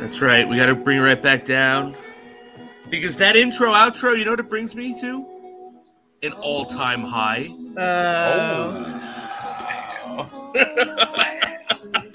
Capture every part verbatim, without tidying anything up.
That's right. We got to bring it right back down. Because that intro, outro, you know what it brings me to? An all-time high. Uh, oh.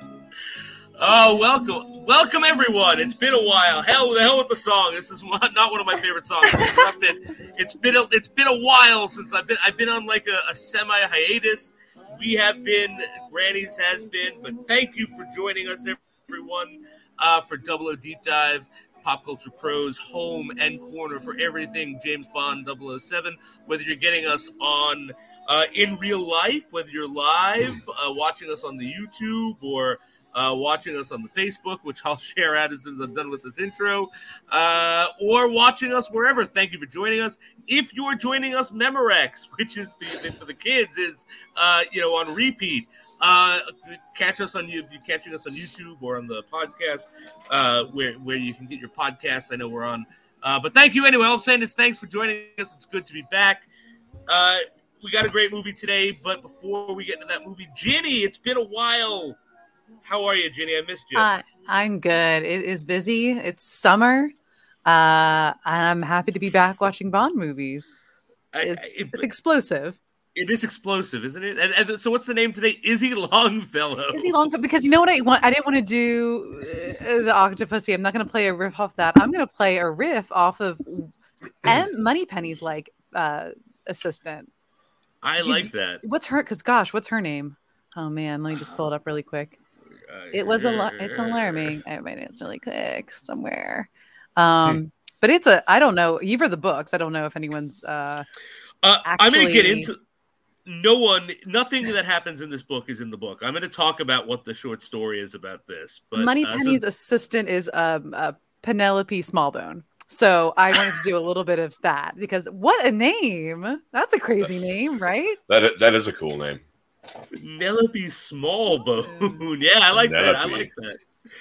oh, welcome. Welcome, everyone. It's been a while. Hell, the hell with the song. This is not one of my favorite songs. It's been a, it's been a while since I've been I've been on like a, a semi-hiatus. We have been, Granny's has been, but thank you for joining us, everyone, uh, for Double O Deep Dive. Pop Culture Pros, home and corner for everything James Bond double oh seven. Whether you're getting us on uh, in real life, whether you're live, uh, watching us on the YouTube, or uh, watching us on the Facebook, which I'll share out as soon as I'm done with this intro, uh, or watching us wherever. Thank you for joining us. If you're joining us Memorex, which is for, for the kids, is uh, you know on repeat. Uh, catch us on you if you're catching us on YouTube or on the podcast, uh, where where you can get your podcasts. I know we're on, uh, but thank you anyway. All I'm saying is thanks for joining us. It's good to be back. Uh, we got a great movie today, but before we get into that movie, Ginny, it's been a while. How are you, Ginny? I missed you. Uh, I'm good. It is busy. It's summer, uh, and I'm happy to be back watching Bond movies. It's, I, it, it's explosive. It is explosive, isn't it? And, and so, what's the name today? Izzy Longfellow. Izzy Longfellow. Because you know what I want? I didn't want to do uh, the Octopussy. I'm not going to play a riff off that. I'm going to play a riff off of M. Moneypenny's like uh, assistant. I you, like that. What's her? Because gosh, what's her name? Oh man, let me just pull it up really quick. It was a. It's alarming. I mean, it's really quick somewhere. Um, but it's a. I don't know. You've read the books. I don't know if anyone's. Uh, uh, actually... I'm going to get into. No one, nothing that happens in this book is in the book. I'm going to talk about what the short story is about this. But Moneypenny's uh, so... assistant is um, uh, Penelope Smallbone. So I wanted to do a little bit of that because what a name! That's a crazy name, right? That that is a cool name. Penelope Smallbone. Yeah, I like Penelope. that. I like that.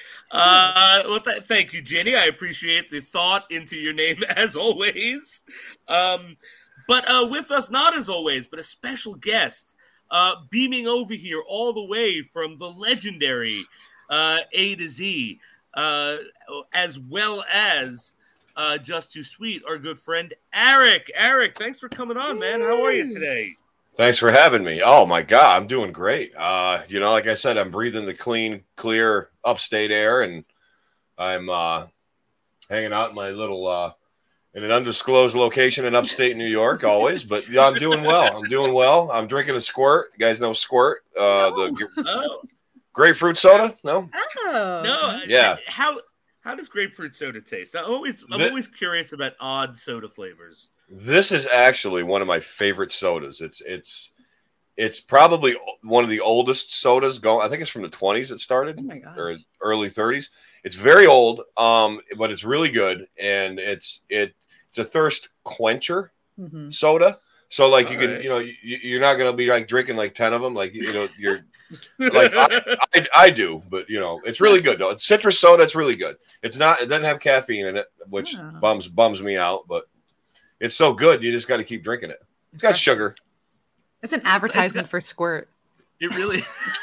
Uh, well, th- thank you, Jenny. I appreciate the thought into your name as always. Um, But uh, with us, not as always, but a special guest uh, beaming over here all the way from the legendary uh, A to Z, uh, as well as uh, Just Too Sweet, our good friend Eric. Eric, thanks for coming on, man. How are you today? Thanks for having me. Oh, my God, I'm doing great. Uh, you know, like I said, I'm breathing the clean, clear upstate air, and I'm uh, hanging out in my little... Uh, in an undisclosed location in upstate New York, always. But yeah, I'm doing well. I'm doing well. I'm drinking a Squirt. You guys know Squirt? Uh, no. The oh. grapefruit soda? No? Oh. No. Yeah. How how does grapefruit soda taste? I always, I'm the, always curious about odd soda flavors. This is actually one of my favorite sodas. It's it's it's probably one of the oldest sodas going. I think it's from the twenties it started. Oh my gosh. Or early thirties. It's very old, um, but it's really good. And it's it. It's a thirst quencher mm-hmm. soda. So like All you can, right. you know, you, you're not going to be like drinking like ten of them. Like, you know, you're like, I, I, I do, but you know, it's really good though. It's citrus soda. It's really good. It's not, it doesn't have caffeine in it, which yeah. bums, bums me out, but it's so good. You just got to keep drinking it. It's got sugar. It's an advertisement got, for Squirt. It really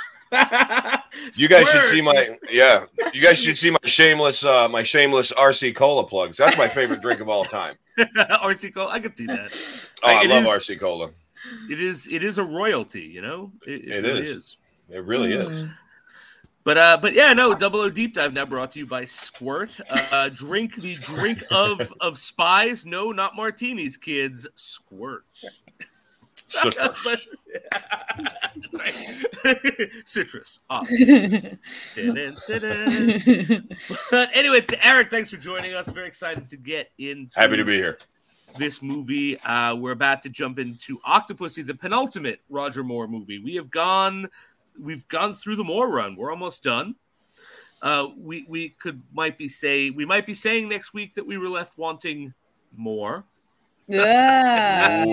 You guys should see my yeah. You guys should see my shameless uh, my shameless R C Cola plugs. That's my favorite drink of all time. R C Cola, I could see that. Oh, I it love is, R C Cola. It is it is a royalty, you know. It, it, it really is. is. It really mm. is. But uh, but yeah, no. Double O Deep Dive now brought to you by Squirt. Uh, drink the drink of of spies. No, not martinis, kids. Squirt. Citrus. Citrus. Oh. But anyway, Eric, thanks for joining us. Very excited to get into Happy to be here. This movie. Uh, we're about to jump into Octopussy, the penultimate Roger Moore movie. We have gone, we've gone through the Moore run. We're almost done. Uh, we we could might be say we might be saying next week that we were left wanting more. Yeah.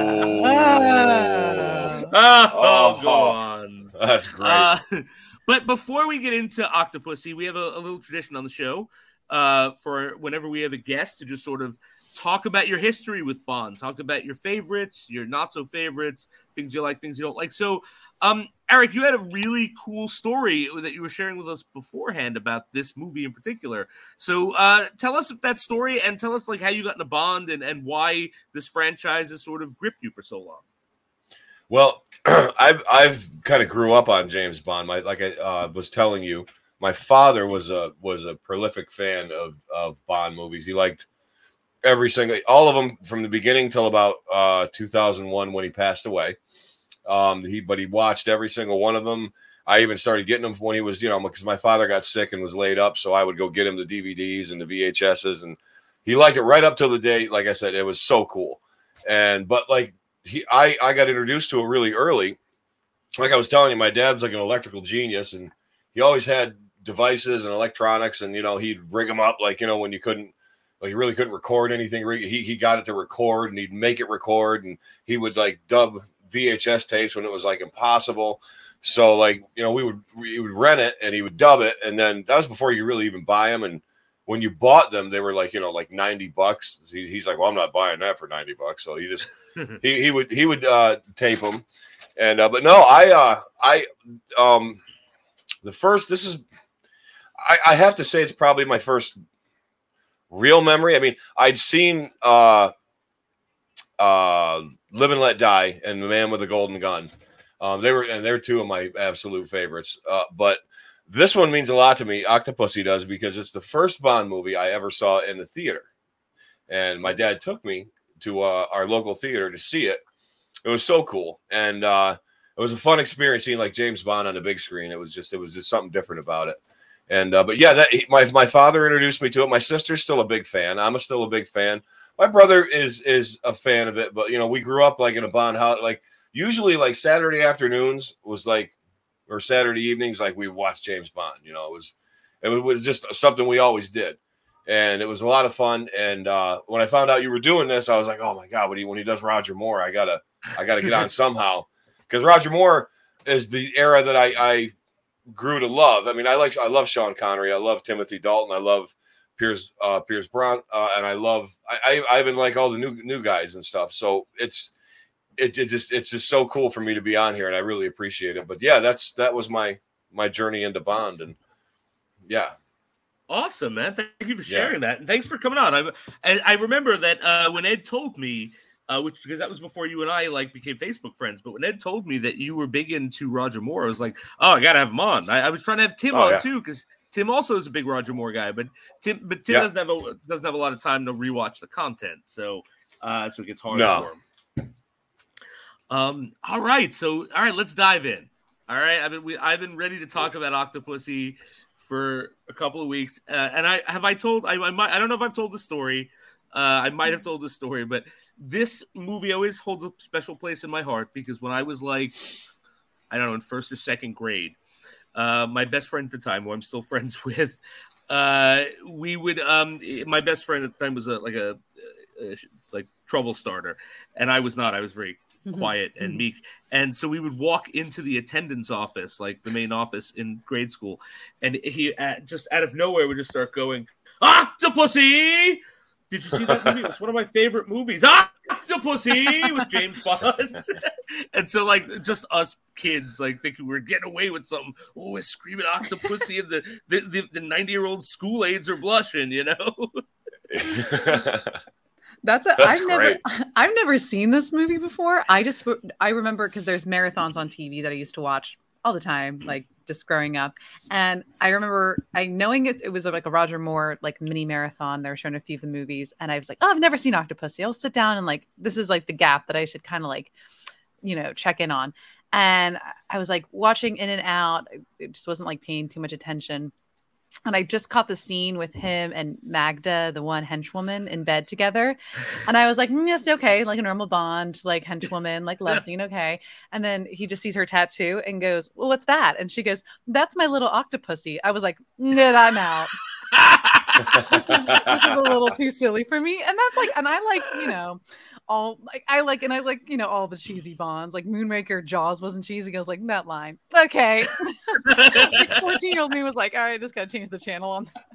oh, oh, oh, go on. That's great. Uh, but before we get into Octopussy, we have a, a little tradition on the show uh, for whenever we have a guest to just sort of talk about your history with Bond. Talk about your favorites, your not so favorites, things you like, things you don't like. So, um, Eric, you had a really cool story that you were sharing with us beforehand about this movie in particular. So, uh, tell us that story and tell us like how you got into Bond and, and why this franchise has sort of gripped you for so long. Well, I've I've kind of grew up on James Bond. My like I uh, was telling you, my father was a was a prolific fan of of Bond movies. He liked every single, all of them from the beginning till about uh, two thousand one when he passed away. Um, he but he watched every single one of them. I even started getting them when he was, you know, because my father got sick and was laid up, so I would go get him the D V Ds and the V H S's, and he liked it right up till the day. Like I said, it was so cool. And but like. He, I, I got introduced to it really early. Like I was telling you, my dad's like an electrical genius, and he always had devices and electronics, and you know he'd rig them up like you know when you couldn't, like you really couldn't record anything. He he got it to record, and he'd make it record, and he would like dub V H S tapes when it was like impossible. So like you know we would we would rent it, and he would dub it, and then that was before you really even buy them. And when you bought them, they were like you know like ninety bucks. He, he's like, well, I'm not buying that for ninety bucks. So he just he he would he would uh, tape them, and uh, but no, I uh, I um the first this is I, I have to say it's probably my first real memory. I mean, I'd seen uh uh Live and Let Die and The Man with the Golden Gun. Um, they were and they're two of my absolute favorites. Uh, but this one means a lot to me. Octopussy does because it's the first Bond movie I ever saw in the theater, and my dad took me to uh, our local theater to see it. It was so cool, and uh, it was a fun experience seeing like James Bond on the big screen. It was just it was just something different about it. And uh, but yeah, that my my father introduced me to it. My sister's still a big fan. I'm a still a big fan. My brother is is a fan of it, but you know we grew up like in a Bond house. Like usually like Saturday afternoons was like or Saturday evenings like we watched James Bond. You know it was it was just something we always did. And it was a lot of fun. And uh, when I found out you were doing this, I was like, "Oh my god!" When he when he does Roger Moore, I gotta I gotta get on somehow because Roger Moore is the era that I, I grew to love. I mean, I like I love Sean Connery, I love Timothy Dalton, I love Pierce uh, Pierce Brosnan, uh, and I love I, I I even like all the new new guys and stuff. So it's it, it just it's just so cool for me to be on here, and I really appreciate it. But yeah, that's that was my my journey into Bond, and yeah. Awesome, man. Thank you for sharing yeah. that. And thanks for coming on. I I, I remember that uh, when Ed told me, uh, which because that was before you and I like became Facebook friends, but when Ed told me that you were big into Roger Moore, I was like, oh, I got to have him on. I, I was trying to have Tim oh, on yeah. too because Tim also is a big Roger Moore guy, but Tim but Tim yeah. doesn't have a, doesn't have a lot of time to rewatch the content. So, uh, so it gets hard no. for him. Um, all right. So, all right, let's dive in. All right. I've been, we, I've been ready to talk about Octopussy for a couple of weeks. Uh, and I have I told, I, I might, I don't know if I've told the story. Uh, I might have told the story, but this movie always holds a special place in my heart because when I was like, I don't know, in first or second grade, uh, my best friend at the time, who I'm still friends with, uh, we would, um, my best friend at the time was a, like a, a like trouble starter. And I was not, I was very quiet and meek. And so we would walk into the attendance office, like the main office in grade school. And he uh, just out of nowhere would just start going, Octopussy! Did you see that movie? It was one of my favorite movies. Octopussy with James Bond. And so like just us kids, like thinking we we're getting away with something. Oh, we're screaming Octopussy and the, the, the, the ninety year old school aides are blushing, you know? That's a, That's I've great. never I've never seen this movie before. I just I remember because there's marathons on T V that I used to watch all the time, like just growing up. And I remember I knowing it it was like a Roger Moore like mini marathon. They were showing a few of the movies, and I was like, oh, I've never seen Octopussy. I'll sit down and like this is like the gap that I should kind of like, you know, check in on. And I was like watching in and out. It just wasn't like paying too much attention. And I just caught the scene with him and Magda, the one henchwoman, in bed together. And I was like, mm, yes, okay, like a normal Bond, like henchwoman, like love scene, okay. And then he just sees her tattoo and goes, well, what's that? And she goes, that's my little Octopussy. I was like, mm, I'm out. this, is, this is a little too silly for me. And that's like, and I like, you know, all like I like and I like you know all the cheesy Bonds like Moonraker. Jaws wasn't cheesy. I was like that line okay. Like fourteen year old me was like all right, just gotta change the channel on that.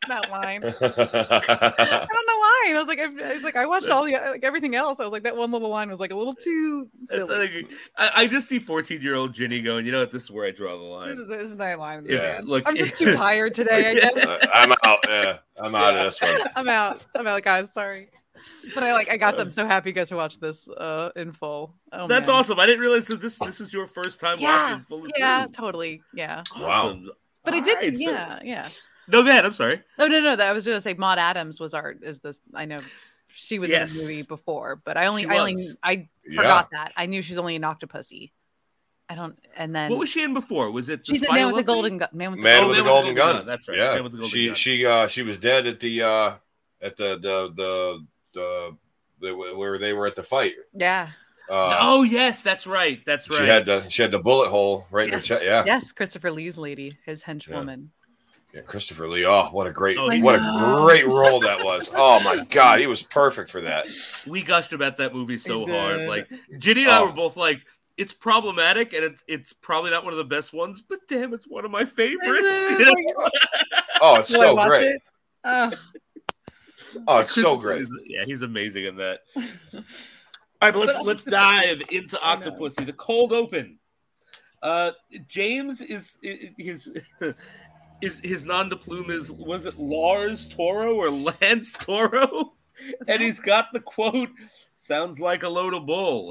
that line. I don't know why. I was like, I, I was like, I watched all the like everything else. I was like, that one little line was like a little too silly. Like, I, I just see fourteen-year-old Ginny going, you know what? This is where I draw the line. This is, this is my line. Yeah, look, I'm just too tired today. I guess. I'm out. Yeah, I'm out yeah. of this one. I'm out. I'm out, guys. Sorry. But I like I got I'm so happy you got to watch this uh in full. Oh, that's man. awesome. I didn't realize that this this is your first time yeah, watching full. Yeah, through. Totally. Yeah. Awesome. Wow. But All I did right, yeah, so... yeah. No, go ahead. I'm sorry. No, no, no. That I was gonna say Maud Adams was our is this I know she was yes. in the movie before, but I only she I only was. I forgot yeah. that. I knew she's only in Octopussy. I don't and then what was she in before? Was it the she's the man with the golden gun man with the, man golden, with the golden gun. gun. That's right. Yeah. Man with the golden she gun. she uh she was dead at the uh at the the the the They, where they were at the fight. Yeah. Uh, oh yes, that's right. That's right. She had the she had the bullet hole right yes. in her chest. Yeah. Yes, Christopher Lee's lady, his henchwoman. Yeah. yeah, Christopher Lee. Oh, what a great, oh, what a great role that was. Oh my God, he was perfect for that. We gushed about that movie so hard. Like Ginny and oh. I were both like, it's problematic and it's it's probably not one of the best ones, but damn, it's one of my favorites. You know? Oh, it's Will so great. It? Uh. Oh, it's so great. Yeah, he's amazing in that. All right, but let's let's dive into Octopussy, the cold open. Uh, James is his his his nom de plume is was it Lars Toro or Lance Toro, and he's got the quote, "Sounds like a load of bull."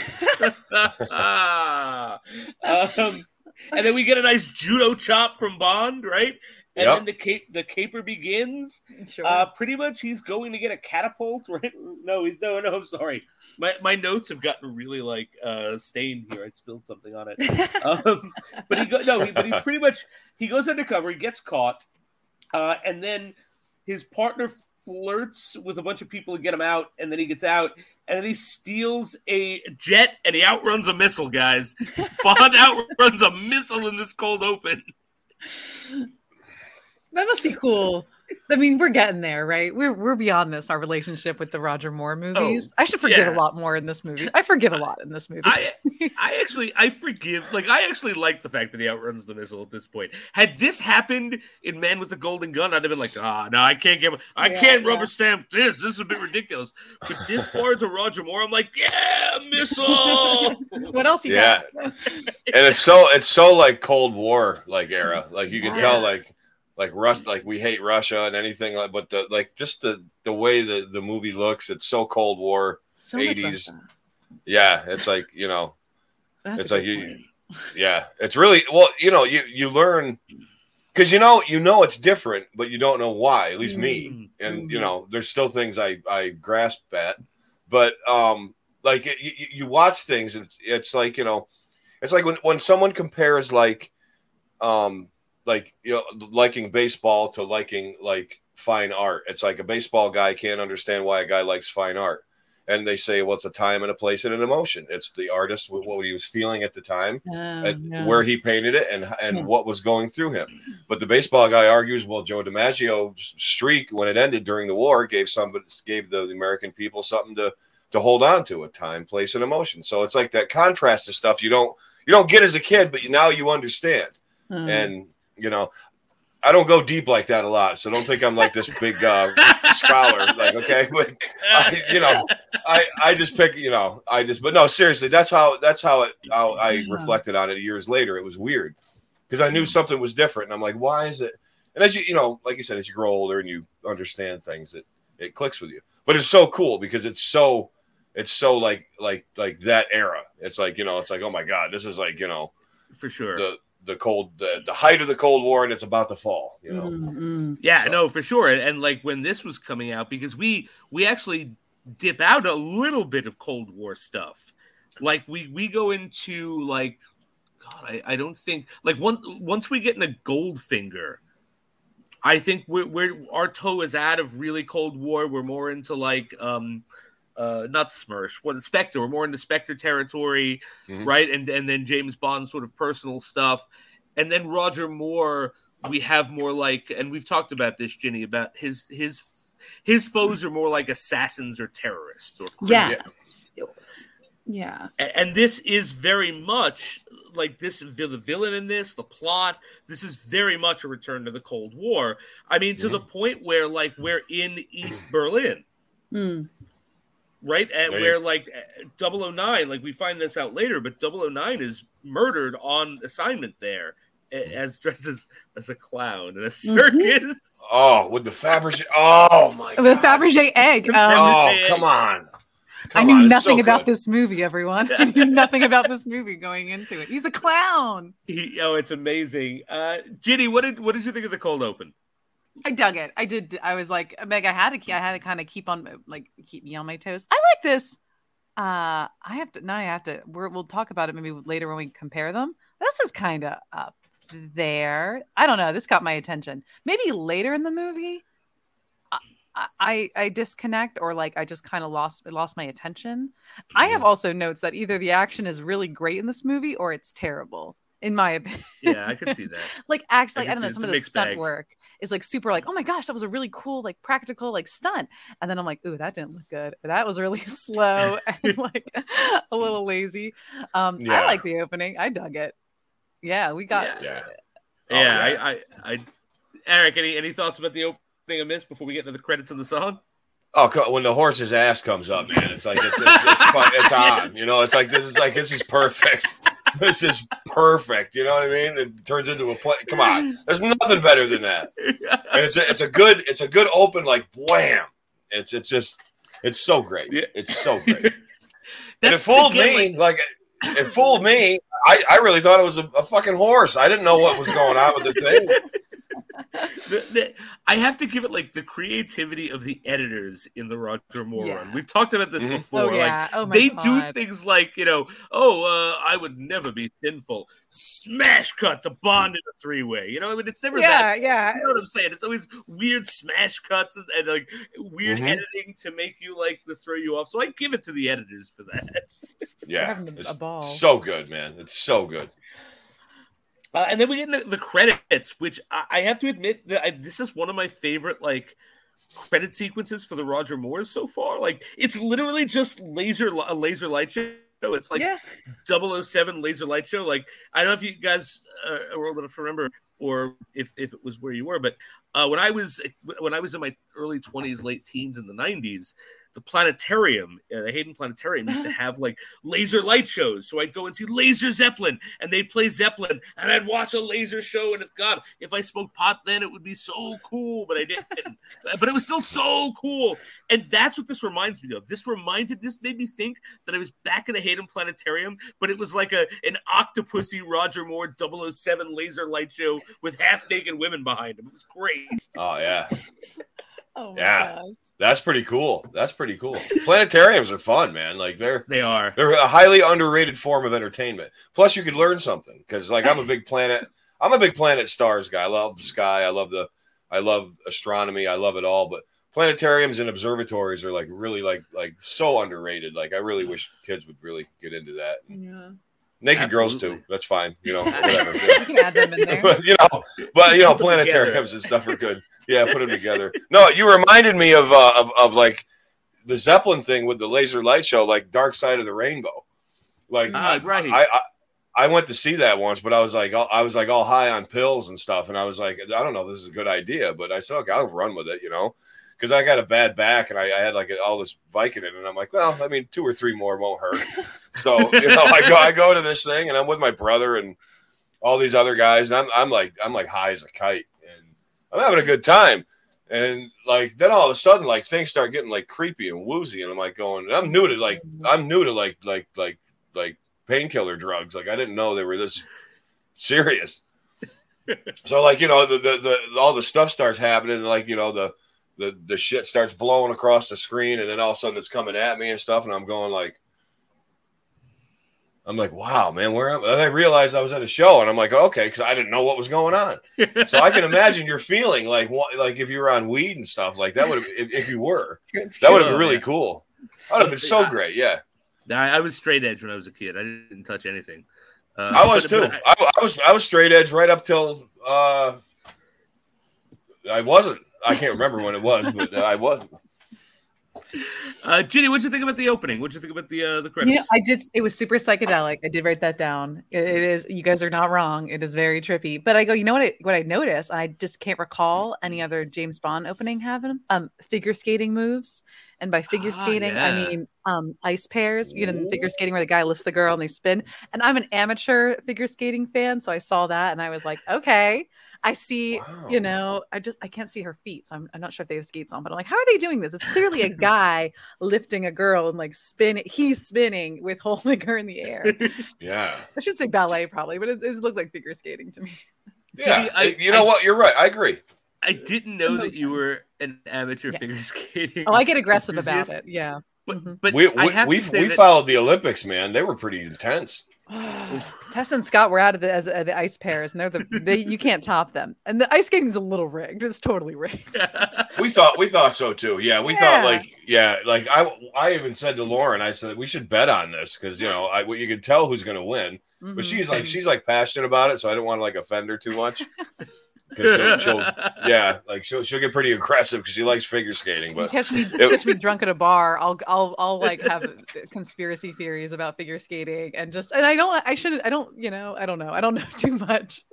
um, and then we get a nice judo chop from Bond, right? And yep. then the cape, the caper begins. Sure. Uh, pretty much, he's going to get a catapult, right? No, he's no, no. I'm sorry. My my notes have gotten really like uh, stained here. I spilled something on it. um, but he go no, he, but he pretty much he goes undercover. He gets caught, uh, and then his partner flirts with a bunch of people to get him out, and then he gets out, and then he steals a jet, and he outruns a missile. Guys, Bond outruns a missile in this cold open. That must be cool. I mean, we're getting there, right? We're we're beyond this, our relationship with the Roger Moore movies. Oh, I should forgive yeah. a lot more in this movie. I forgive a lot in this movie. I I actually I forgive like I actually like the fact that he outruns the missile at this point. Had this happened in Man with the Golden Gun, I'd have been like, ah, oh, no, I can't get I yeah, can't yeah. rubber stamp this. This is a bit ridiculous. But this far into Roger Moore, I'm like, yeah, missile. What else you yeah. got? And it's so it's so like Cold War like era. Like you can yes. tell like Like Russia, like we hate Russia and anything like, but the like just the the way the the movie looks, it's so Cold War, so eighties. Yeah, it's like you know, That's it's like you, yeah, it's really well, you know, you you learn because you know you know it's different, but you don't know why. At least me, and mm-hmm. you know, there's still things I I grasp at, but um, like it, you, you watch things, and it's, it's like you know, it's like when when someone compares like, um. like, you know, liking baseball to liking like fine art. It's like a baseball guy can't understand why a guy likes fine art. And they say, well, it's a time and a place and an emotion. It's the artist, what he was feeling at the time, uh, at yeah. where he painted it and, and yeah. what was going through him. But the baseball guy argues, well, Joe DiMaggio's streak when it ended during the war gave somebody, gave the American people something to, to hold on to, a time, place, and emotion. So it's like that contrast of stuff you don't, you don't get as a kid, but you, now you understand. Uh, and, you know, I don't go deep like that a lot, so don't think I'm like this big uh, scholar. Like, okay, but I, you know, I I just pick, you know, I just, but no, seriously, that's how that's how it. How I reflected on it years later. It was weird because I knew something was different, and I'm like, why is it? And as you, you know, like you said, as you grow older and you understand things, it it clicks with you. But it's so cool because it's so it's so like like like that era. It's like you know, it's like oh my god, this is like you know, for sure. The, the cold, the, the height of the Cold War, and it's about to fall, you know? mm-hmm. Yeah, so. no, for sure. And, and like when this was coming out, because we, we actually dip out a little bit of Cold War stuff. Like we, we go into like, God, I, I don't think like one, once we get into Goldfinger, I think we're, we're, our toe is out of really Cold War. We're more into like, um, Uh, not Smersh, what Spectre. We're more into Spectre territory, mm-hmm. right? And and then James Bond sort of personal stuff, and then Roger Moore. We have more like, and we've talked about this, Ginny, about his his his foes are more like assassins or terrorists or yes. Yeah. And, and this is very much like this, the villain in this, the plot, this is very much a return to the Cold War. I mean, to mm. the point where, like, we're in East Berlin. Mm. Right? And yeah, where, like, double oh nine, like, we find this out later, but double oh nine is murdered on assignment there. As dressed as, as a clown in a circus. Mm-hmm. Oh, with the Fabergé. Oh, my God. With Fabergé egg. Um, oh, egg. Come on. Come I knew on. nothing so about good. this movie, everyone. I knew nothing about this movie going into it. He's a clown. He, oh, it's amazing. Uh, Ginny, what did what did you think of the cold open? I dug it. I did. I was like, Meg, I had to I had to kind of keep on, like, keep me on my toes. I like this. Uh, I have to, now I have to, we're, we'll talk about it maybe later when we compare them. This is kind of up there. I don't know. This got my attention. Maybe later in the movie, I I, I disconnect, or like I just kind of lost lost my attention. I have also notes that either the action is really great in this movie or it's terrible, in my opinion. Yeah, I could see that. Like actually, I, I don't know. Some of the stunt bag. work is like super like, oh my gosh, that was a really cool, like practical, like stunt. And then I'm like, ooh, that didn't look good. Or that was really slow and like a little lazy. Um, yeah. I like the opening. I dug it. Yeah, we got. Yeah, yeah. yeah, yeah. I, I, I, Eric, any any thoughts about the opening of Miss before we get into the credits of the song? Oh, when the horse's ass comes up, man, it's like it's it's, it's, fun, it's on. Yes. You know, it's like this is like this is perfect. This is perfect. You know what I mean? It turns into a play. Come on, there's nothing better than that. And it's a, it's a good it's a good open, like wham. It's it's just it's so great. Yeah. It's so great. And it fooled me. Like it fooled me. I, I really thought it was a, a fucking horse. I didn't know what was going on with the thing. The, the, I have to give it like the creativity of the editors in the Roger Moore yeah. run. We've talked about this mm-hmm. before. Oh, yeah. Like oh, they God. do things like, you know, oh, uh, I would never be sinful. Smash cut to Bond in a three way. You know, I mean, it's never yeah, that. Yeah, You know what I'm saying? It's always weird smash cuts and, and like weird mm-hmm. editing to make you like to throw you off. So I give it to the editors for that. Yeah, it's a ball. So good, man. It's so good. Uh, and then we get into the credits, which I, I have to admit that I, this is one of my favorite like credit sequences for the Roger Moores so far. Like it's literally just laser a laser light show. It's like yeah. double oh seven laser light show. Like I don't know if you guys uh, are old enough to remember, or if, if it was where you were, but uh, when I was when I was in my early twenties, late teens in the nineties. The planetarium, uh, the Hayden Planetarium, used to have like laser light shows. So I'd go and see Laser Zeppelin, and they'd play Zeppelin, and I'd watch a laser show. And if God, if I smoked pot then, it would be so cool. But I didn't. But it was still so cool. And that's what this reminds me of. This reminded, this made me think that I was back in the Hayden Planetarium, but it was like a an Octopussy Roger Moore double oh seven laser light show with half naked women behind him. It was great. Oh yeah. Oh my yeah. gosh. That's pretty cool. That's pretty cool. Planetariums are fun, man. Like they're they are. They're a highly underrated form of entertainment. Plus, you could learn something because, like, I'm a big planet. I'm a big planet stars guy. I love the sky. I love the. I love astronomy. I love it all. But planetariums and observatories are like really like like so underrated. Like I really wish kids would really get into that. Yeah. Naked Absolutely. girls too. That's fine. You know, whatever. You can add them in there. But you know, but you know, planetariums and stuff are good. Yeah, put them together. No, you reminded me of, uh, of of like the Zeppelin thing with the laser light show, like Dark Side of the Rainbow. Like, uh, right. I, I I went to see that once, but I was like, I was like all high on pills and stuff, and I was like, I don't know, if this is a good idea, but I said, okay, I'll run with it, you know, because I got a bad back and I, I had like all this Vicodin, and I'm like, well, I mean, two or three more won't hurt. So you know, I go I go to this thing, and I'm with my brother and all these other guys, and I'm I'm like I'm like high as a kite. I'm having a good time. And like, then all of a sudden, like things start getting like creepy and woozy. And I'm like going, I'm new to like, I'm new to like, like, like, like painkiller drugs. Like I didn't know they were this serious. So like, you know, the, the, the, all the stuff starts happening. And like, you know, the, the, the shit starts blowing across the screen. And then all of a sudden it's coming at me and stuff. And I'm going like, I'm like, wow, man, where am I? And I realized I was at a show, and I'm like, okay, because I didn't know what was going on. So I can imagine your feeling like, like if you were on weed and stuff like that. Would have, if, if you were, that would have been really yeah. cool. That would have been so yeah. great. Yeah. I, I was straight edge when I was a kid. I didn't touch anything. Uh, I was but, too. But I, I, I was. I was straight edge right up till uh, I wasn't. I can't remember when it was, but uh, I wasn't. Uh, Ginny, what'd you think about the opening? What'd you think about the uh, the credits? You know, I did. It was super psychedelic. I did write that down. It, it is. You guys are not wrong. It is very trippy. But I go. You know what? I, what I noticed, and I just can't recall any other James Bond opening having um figure skating moves. And by figure ah, skating, yeah. I mean um ice pairs. You know, figure skating where the guy lifts the girl and they spin. And I'm an amateur figure skating fan, so I saw that and I was like, okay. I see, wow. you know, I just, I can't see her feet. So I'm, I'm not sure if they have skates on, but I'm like, how are they doing this? It's clearly a guy lifting a girl and like spinning. He's spinning with holding her in the air. Yeah. I should say ballet probably, but it, it looked like figure skating to me. Yeah. I, you know I, what? You're right. I agree. I didn't know that you were an amateur yes. figure skating. Oh, I get aggressive about it. Yeah. But, mm-hmm. but we, we, we, we that... followed the Olympics, man. They were pretty intense. Tess and Scott were out of the as uh, the ice pairs, and they're the they, you can't top them. And the ice skating's a little rigged; it's totally rigged. we thought we thought so too. Yeah, we yeah. thought like yeah, like I I even said to Lauren, I said we should bet on this because you know I you can tell who's going to win. Mm-hmm. But she's like she's like passionate about it, so I didn't want to like offend her too much. She'll, she'll, yeah, like she'll she'll get pretty aggressive because she likes figure skating. But you catch me it, catch me drunk at a bar, I'll I'll I'll like have conspiracy theories about figure skating and just and I don't I shouldn't I don't you know I don't know I don't know too much.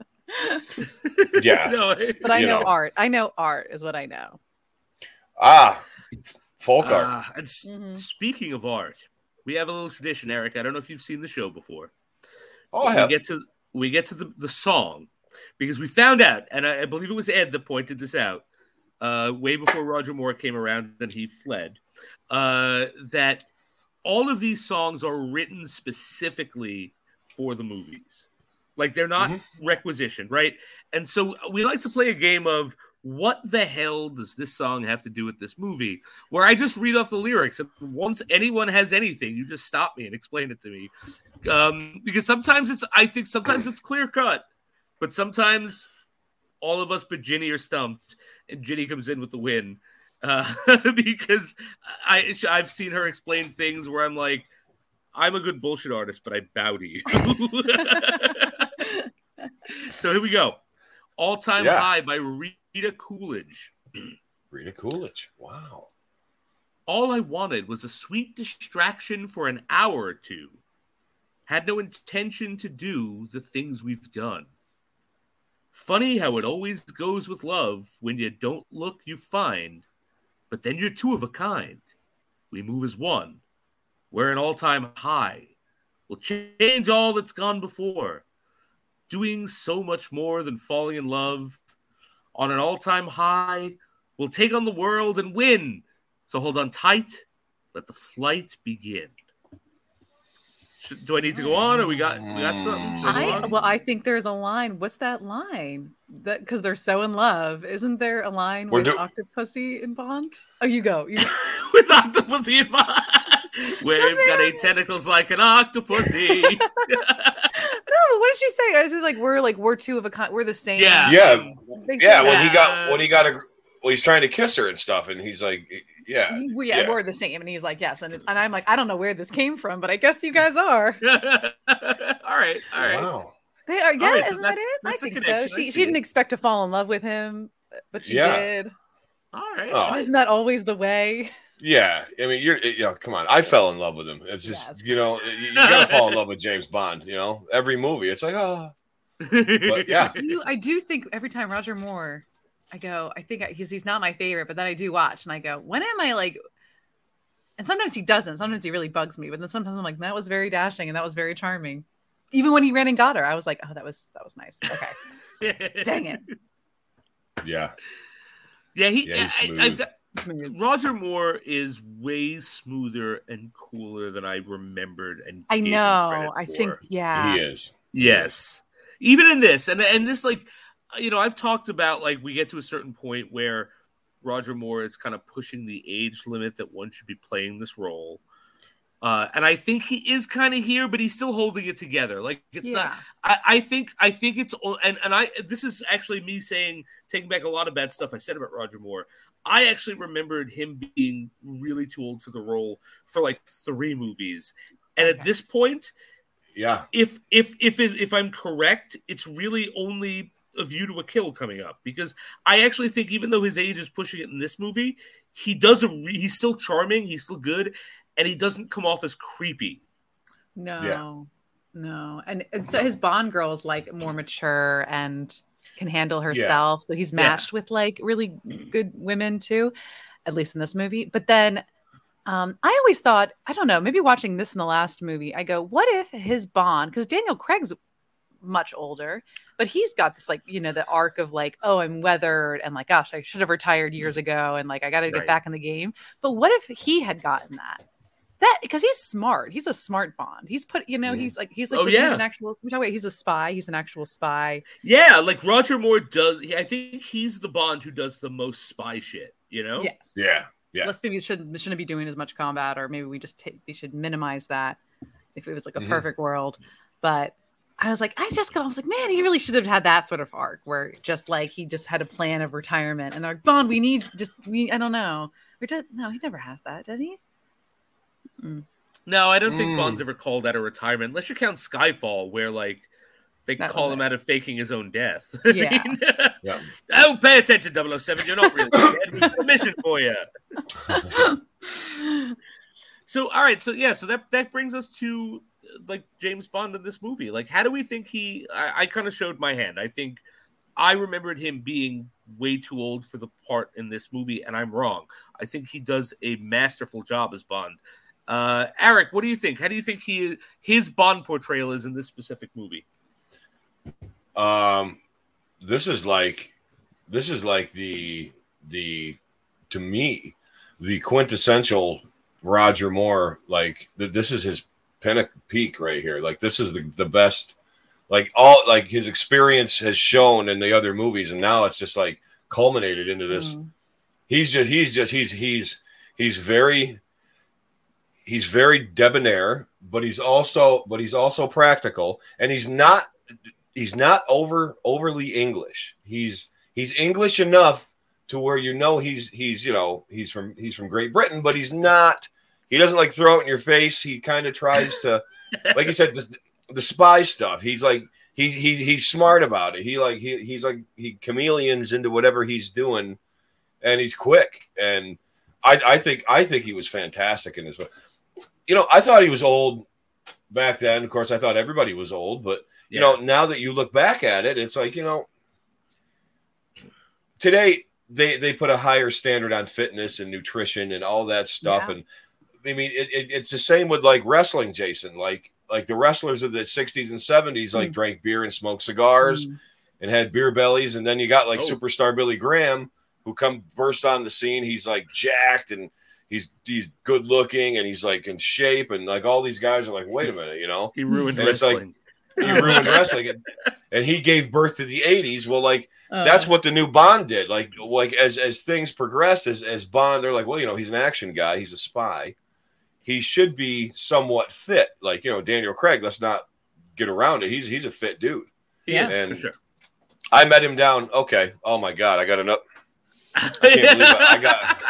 Yeah, no, but I know, know art. I know art is what I know. Ah, folk art. Uh, and mm-hmm. Speaking of art, we have a little tradition, Eric. I don't know if you've seen the show before. Oh, I we have. get to we get to the, the song. Because we found out, and I, I believe it was Ed that pointed this out, uh, way before Roger Moore came around and he fled, uh, that all of these songs are written specifically for the movies. Like, they're not mm-hmm. requisitioned, right? And so we like to play a game of, what the hell does this song have to do with this movie? Where I just read off the lyrics, and once anyone has anything, you just stop me and explain it to me. Um, because sometimes it's, I think sometimes it's clear cut. But sometimes all of us but Ginny are stumped, and Ginny comes in with the win. Uh, because I, I've seen her explain things where I'm like, I'm a good bullshit artist, but I bow to you. So here we go. All Time yeah. High by Rita Coolidge. Rita Coolidge. Wow. All I wanted was a sweet distraction for an hour or two. Had no intention to do the things we've done. Funny how it always goes with love. When you don't look, you find. But then you're two of a kind. We move as one. We're an all-time high. We'll change all that's gone before. Doing so much more than falling in love. On an all-time high, we'll take on the world and win. So hold on tight. Let the flight begin. Should, do I need to go on, or we got we got something? Should I, I well, I think there's a line. What's that line? That because they're so in love. Isn't there a line We're with do- Octopussy in Bond? Oh, you go. You go. With Octopussy in Bond. We've got eight tentacles like an octopussy. No, what did she say? I said like we're like we're two of a kind. We're the same. Yeah, yeah, yeah. When he got when he got a well, he's trying to kiss her and stuff, and he's like. Yeah, we, yeah, yeah, we're the same, and he's like, yes, and it's, and I'm like, I don't know where this came from, but I guess you guys are. all right, all right. Wow, they are. Yeah, right, isn't so that it? I think so. She she didn't it. expect to fall in love with him, but she yeah. did. All right, oh. Isn't that always the way? Yeah, I mean, you're, you know, come on. I fell in love with him. It's just, yes. you know, you, you gotta fall in love with James Bond. You know, every movie, it's like, oh, but yeah. I do, I do think every time Roger Moore, I go, I think he's he's not my favorite, but then I do watch, and I go, when am I like? And sometimes he doesn't. Sometimes he really bugs me. But then sometimes I'm like, that was very dashing and that was very charming. Even when he ran and got her, I was like, oh, that was that was nice. Okay. Dang it. Yeah. Yeah, he. Yeah, I, I've got, Roger Moore is way smoother and cooler than I remembered. And I know. I think, yeah. He is. Yes. Even in this, and and this, like, you know, I've talked about like we get to a certain point where Roger Moore is kind of pushing the age limit that one should be playing this role. Uh, and I think he is kind of here, but he's still holding it together. Like it's yeah. not, I, I think, I think it's, and, and I, this is actually me saying, taking back a lot of bad stuff I said about Roger Moore. I actually remembered him being really too old for the role for like three movies. And okay. at this point, yeah, if, if, if, if I'm correct, it's really only A View to a Kill coming up, because I actually think even though his age is pushing it in this movie, he does a re- he's still charming, he's still good, and he doesn't come off as creepy. No, yeah. no, and, and so his Bond girl is like more mature and can handle herself, yeah. so he's matched yeah. with like really good women too, at least in this movie. But then um, I always thought, I don't know, maybe watching this in the last movie, I go, what if his Bond, because Daniel Craig's much older, but he's got this like, you know, the arc of like, oh, I'm weathered and like, gosh, I should have retired years ago and like I got to get right. back in the game. But what if he had gotten that? That because he's smart. He's a smart Bond. He's put, you know, mm. he's like he's like oh, the, yeah. he's an actual. We're talking about he's a spy. He's an actual spy. Yeah, like Roger Moore does. I think he's the Bond who does the most spy shit. You know? Yes. Yeah. Yeah. Let's maybe shouldn't shouldn't be doing as much combat, or maybe we just take, we should minimize that if it was like a mm-hmm. perfect world. But I was like, I just go. I was like, man, he really should have had that sort of arc where just like he just had a plan of retirement, and they're like, Bond, we need just we. I don't know. We did no, he never has that, did he? Mm. No, I don't think mm. Bond's ever called that a retirement, unless you count Skyfall, where like they that call him it. out of faking his own death. Yeah. I mean, yeah. Oh, pay attention, double oh seven. You're not really dead. We have a mission for you. So, all right. So, yeah. So that that brings us to like James Bond in this movie. Like, how do we think he? I, I kind of showed my hand. I think I remembered him being way too old for the part in this movie, and I'm wrong. I think he does a masterful job as Bond. Uh, Eric, what do you think? How do you think he his Bond portrayal is in this specific movie? Um, this is like this is like the the to me the quintessential Roger Moore. Like the, this is his pinnacle peak right here. Like this is the the best. Like all like his experience has shown in the other movies, and now it's just like culminated into this. Mm. He's just he's just he's he's he's very. He's very debonair, but he's also but he's also practical, and he's not he's not over overly English. He's he's English enough to where you know he's he's you know he's from he's from Great Britain, but he's not. He doesn't like throw it in your face. He kind of tries to, like you said, the, the spy stuff. He's like he he he's smart about it. He like he he's like he chameleons into whatever he's doing, and he's quick. And I I think I think he was fantastic in this one. You know, I thought he was old back then. Of course, I thought everybody was old. But, you yeah. know, now that you look back at it, it's like, you know, today they, they put a higher standard on fitness and nutrition and all that stuff. Yeah. And, I mean, it, it, it's the same with, like, wrestling, Jason. Like, like the wrestlers of the sixties and seventies, like, mm. drank beer and smoked cigars mm. and had beer bellies. And then you got, like, oh. superstar Billy Graham, who come burst on the scene. He's, like, jacked and He's he's good looking and he's like in shape, and like all these guys are like, wait a minute, you know, he ruined and wrestling. It's like he ruined wrestling, and, and he gave birth to the eighties. Well, like uh, that's what the new Bond did. Like like as as things progressed, as as Bond, they're like, well, you know, he's an action guy, he's a spy, he should be somewhat fit. Like you know, Daniel Craig. Let's not get around it. He's he's a fit dude. Yeah, and for sure. I met him down. Okay. Oh my God, I got enough. I can't believe it. I got.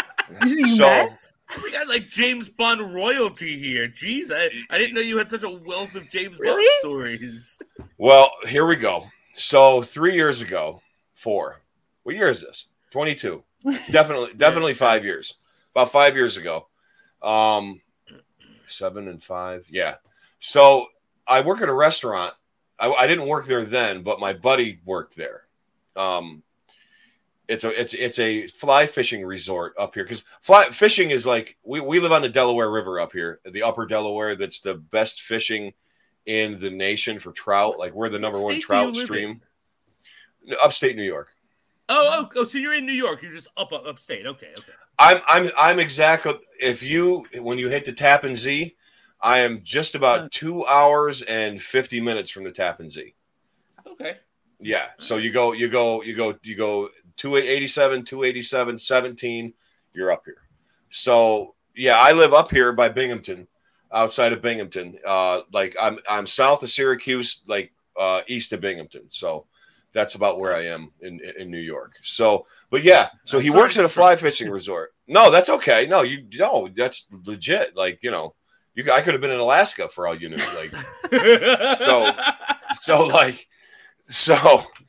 So we got like James Bond royalty here. Jeez, I, I didn't know you had such a wealth of James really? Bond stories. Well, here we go. So three years ago, four. What year is this? twenty-two. It's definitely, definitely five years. About five years ago. Um, seven and five. Yeah. So I work at a restaurant. I, I didn't work there then, but my buddy worked there. Um, It's a it's it's a fly fishing resort up here because fly fishing is like we, we live on the Delaware River up here, the upper Delaware. That's the best fishing in the nation for trout. Like we're the number one trout stream. In? Upstate New York. Oh, oh, oh, so you're in New York. You're just up, up upstate. Okay, okay. I'm I'm I'm exactly if you when you hit the Tappan Zee, I am just about two hours and fifty minutes from the Tappan Zee. Okay. Yeah. So you go you go you go you go two eighty-seven, two eighty-seven, seventeen, you're up here. So yeah, I live up here by Binghamton, outside of Binghamton. Uh, like I'm I'm south of Syracuse, like uh, east of Binghamton. So that's about where I am in, in New York. So, but yeah, so he works at a fly fishing resort. No, that's okay. No, you no, that's legit. Like, you know, you I could have been in Alaska for all you knew. Like, so, so like, so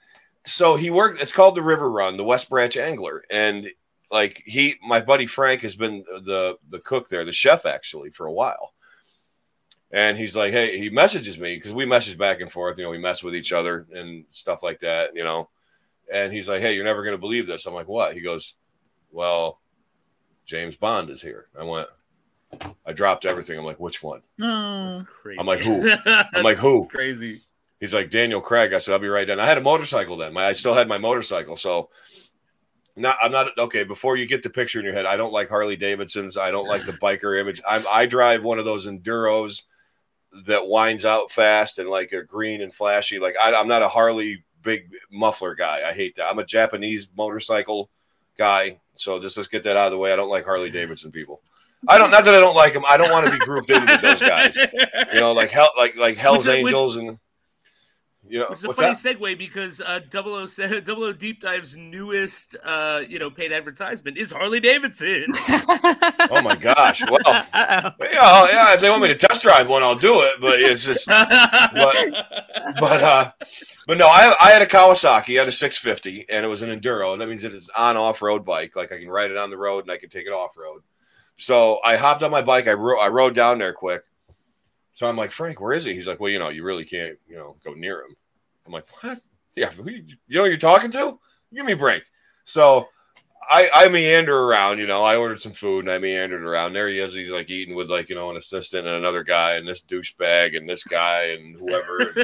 so he worked. It's called the River Run, the West Branch Angler, and like he, my buddy Frank has been the the cook there, the chef actually for a while. And he's like, hey, he messages me because we message back and forth. You know, we mess with each other and stuff like that. You know, and he's like, hey, you're never gonna believe this. I'm like, what? He goes, well, James Bond is here. I went. I dropped everything. I'm like, which one? Oh, I'm like, who? I'm like, who? Crazy. He's like, Daniel Craig. I said, I'll be right down. I had a motorcycle then. My, I still had my motorcycle. So not, I'm not, okay, before you get the picture in your head, I don't like Harley Davidsons. I don't like the biker image. I'm, I drive one of those Enduros that winds out fast and like a green and flashy. Like I, I'm not a Harley big muffler guy. I hate that. I'm a Japanese motorcycle guy. So just let's get that out of the way. I don't like Harley Davidson people. I don't. Not that I don't like them. I don't want to be grouped in with those guys. You know, like hell, like like Hell's which, Angels, which, and you know. Which is a what's funny that? segue because uh, double oh seven, double oh Deep Dive's newest, uh, you know, paid advertisement is Harley Davidson. Oh my gosh! Well, yeah, yeah. If they want me to test drive one, I'll do it. But it's just, but, but, uh, but no. I I had a Kawasaki. I had a six fifty, and it was an enduro. That means it is on off road bike. Like I can ride it on the road, and I can take it off road. So I hopped on my bike. I, ro- I rode down there quick. So I'm like, Frank, where is he? He's like, well, you know, you really can't, you know, go near him. I'm like, what? Yeah, who you, you know who you're talking to? Give me a break. So I, I meander around, you know, I ordered some food and I meandered around. There he is. He's like eating with like, you know, an assistant and another guy and this douchebag and this guy and whoever.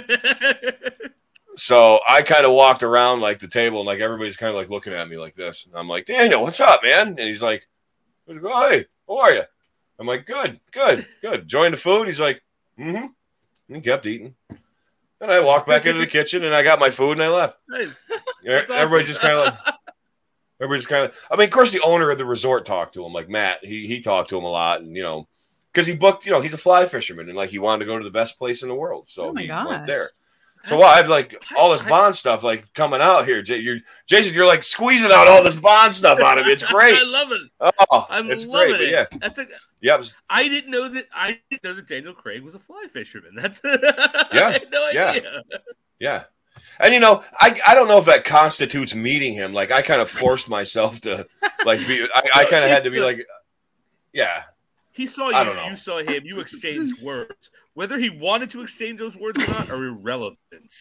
So I kind of walked around like the table and like everybody's kind of like looking at me like this. And I'm like, Daniel, what's up, man? And he's like, oh, hey, how are you? I'm like, good, good, good. Joined the food. He's like, mm-hmm. And he kept eating. And I walked back into the kitchen and I got my food and I left. Nice. Everybody awesome. just kind of like, everybody just kind of, I mean, of course, the owner of the resort talked to him, like Matt. He he talked to him a lot, and you know, because he booked, you know, he's a fly fisherman and like he wanted to go to the best place in the world, so oh he gosh. went there. So well, I have like all this Bond stuff like coming out here. You're, Jason, you're like squeezing out all this Bond stuff out of it. It's great. I love it. Oh, I'm it's loving great. it. Yeah, that's a. Yep. I didn't know that. I didn't know that Daniel Craig was a fly fisherman. That's. Yeah. I had no idea. Yeah. Yeah. And you know, I I don't know if that constitutes meeting him. Like I kind of forced myself to like be. I, I kind of had to be like, yeah. He saw you. You saw him. You exchanged words. Whether he wanted to exchange those words or not are irrelevant.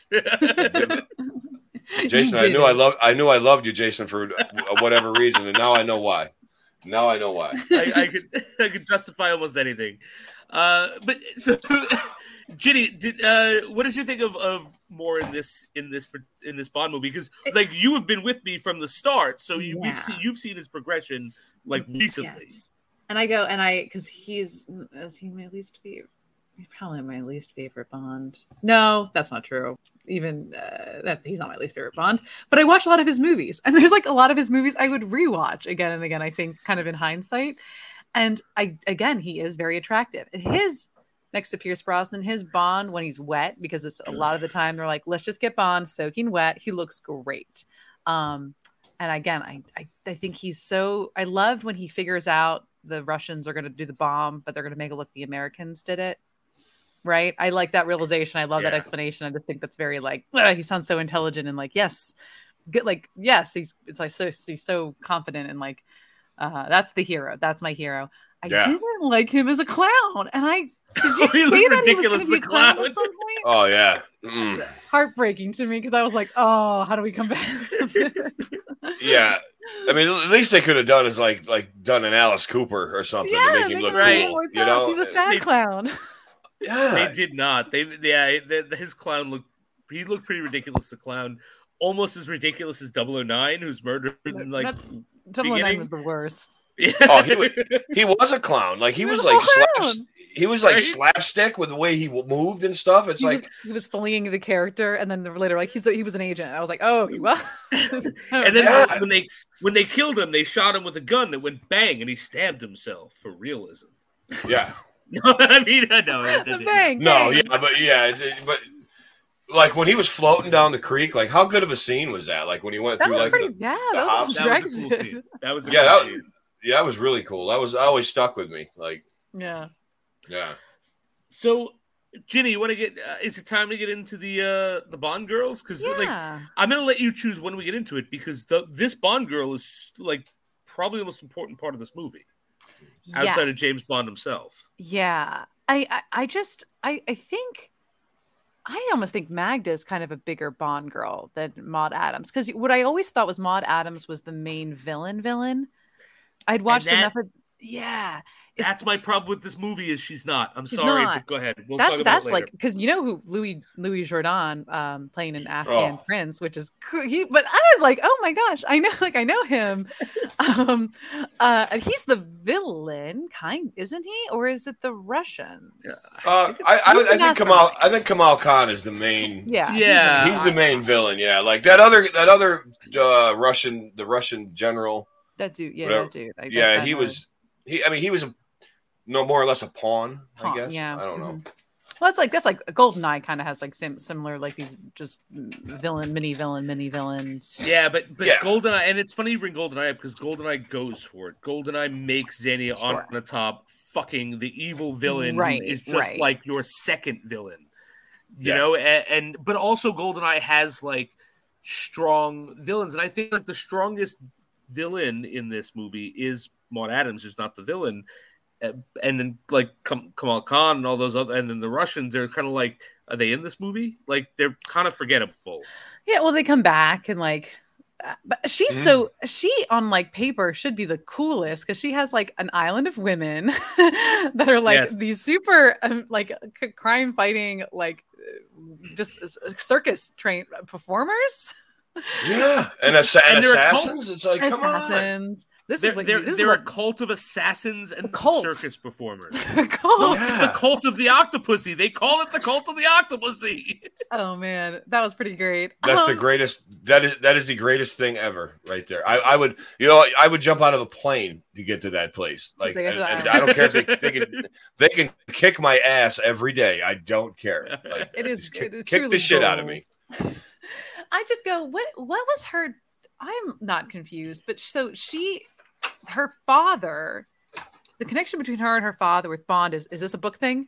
Jason, I knew I loved. I knew I loved you, Jason, for whatever reason, and now I know why. Now I know why. I, I could I could justify almost anything. Uh, but so, Ginny, did uh, what did you think of, of more in this in this in this Bond movie? Because like you have been with me from the start, so you, yeah. we've seen you've seen his progression like recently. Yes. And I go and I because he's is he my least favorite? He's probably my least favorite Bond. No, that's not true. Even uh, that he's not my least favorite Bond. But I watch a lot of his movies, and there's like a lot of his movies I would rewatch again and again. I think, kind of in hindsight, and I again he is very attractive. And his next to Pierce Brosnan, his Bond when he's wet, because it's a lot of the time they're like, let's just get Bond soaking wet. He looks great. Um, and again, I, I I think he's so. I love when he figures out the Russians are going to do the bomb, but they're going to make it look the Americans did it. Right. I like that realization. I love yeah. that explanation. I just think that's very like, ugh, he sounds so intelligent and like, yes, good. Like, yes, he's, it's like, so he's so confident and like, uh, that's the hero. That's my hero. I yeah. didn't like him as a clown. And I, did you he see that ridiculous he was a clown, clown at some point? Oh yeah. Mm. Heartbreaking to me. Cause I was like, oh, how do we come back? Yeah. I mean, at least they could have done is like, like done an Alice Cooper or something yeah, to make him look right. cool. You know, he's a sad they, clown. Yeah, they did not. They yeah, they, his clown looked. He looked pretty ridiculous. The clown, almost as ridiculous as double oh nine, who's murdered in like double oh nine was the worst. Yeah. Oh, he was, he was a clown. Like he, he was, was like slap, he was like right? slapstick with the way he moved and stuff. It's he like was, he was bullying the character, and then later, like he's he was an agent. I was like, oh, he was. And then yeah. when they when they killed him, they shot him with a gun that went bang, and he stabbed himself for realism. Yeah. No, I mean, no, it, it, bang, no, bang. yeah, but yeah, it, but like when he was floating down the creek, like how good of a scene was that? Like when he went that through like pretty, the, yeah, the that, hops. was that was a cool scene. That was a yeah, cool that, scene. yeah, that was really cool. That was always stuck with me. Like yeah, yeah. So Ginny, you want to get? Uh, is it time to get into the uh, the Bond girls? Because Yeah. like, I'm gonna let you choose when we get into it because the this Bond girl is like probably the most important part of this movie, outside yeah. of James Bond himself. Yeah, I, I, I just, I, I think, I almost think Magda is kind of a bigger Bond girl than Maud Adams because what I always thought was Maud Adams was the main villain. Villain. I'd watched that, enough of. Yeah. That's my problem with this movie is she's not. I'm she's sorry, not. but go ahead. We'll that's talk about that's it later. like because you know who Louis Louis Jordan um, playing an Afghan oh. prince, which is cool. He, but I was like, oh my gosh, I know, like I know him. um, uh, he's the villain, kind, isn't he, or is it the Russians? Yeah. Uh, I, I, I think Kamal. I think Kamal Khan is the main. Yeah, yeah, he's, he's the main villain. Yeah, like that other that other uh, Russian, the Russian general. That dude, yeah, whatever. that dude. I yeah, he was. He, I mean, he was a. No, more or less a pawn, pawn I guess. Yeah. I don't know. Mm-hmm. Well, it's like that's like GoldenEye kind of has like sim- similar like these just villain, mini villain, mini villains. Yeah, but but yeah. GoldenEye, and it's funny you bring GoldenEye up because GoldenEye goes for it. GoldenEye makes Xenia sure. on the top. Fucking the evil villain right, is just right. like your second villain, you yeah. know. And, and but also GoldenEye has like strong villains, and I think like the strongest villain in this movie is Maud Adams, who's not the villain. And then like Kamal Khan and all those other, and then the Russians, they're kind of like, are they in this movie? Like they're kind of forgettable. Yeah, well, they come back and like, uh, but she's mm. so she on like paper should be the coolest because she has like an island of women that are like yes. these super um, like c- crime fighting like just circus trained performers. Yeah, and, assa- and, and assassins. It's like assassins. Come on. This they're, is what they're, you, this they're is what, a cult of assassins and circus performers. cult. No, yeah. It's the cult of the Octopussy. They call it the cult of the Octopussy. Oh man, that was pretty great. That's um, the greatest. That is that is the greatest thing ever, right there. I, I would, you know, I would jump out of a plane to get to that place. Like, and, and I don't care if they, they can they can kick my ass every day. I don't care. Like, it is kick, it is kick the shit gold. out of me. I just go, what? What was her? I'm not confused, but so she. Her father, the connection between her and her father with Bond is is this a book thing?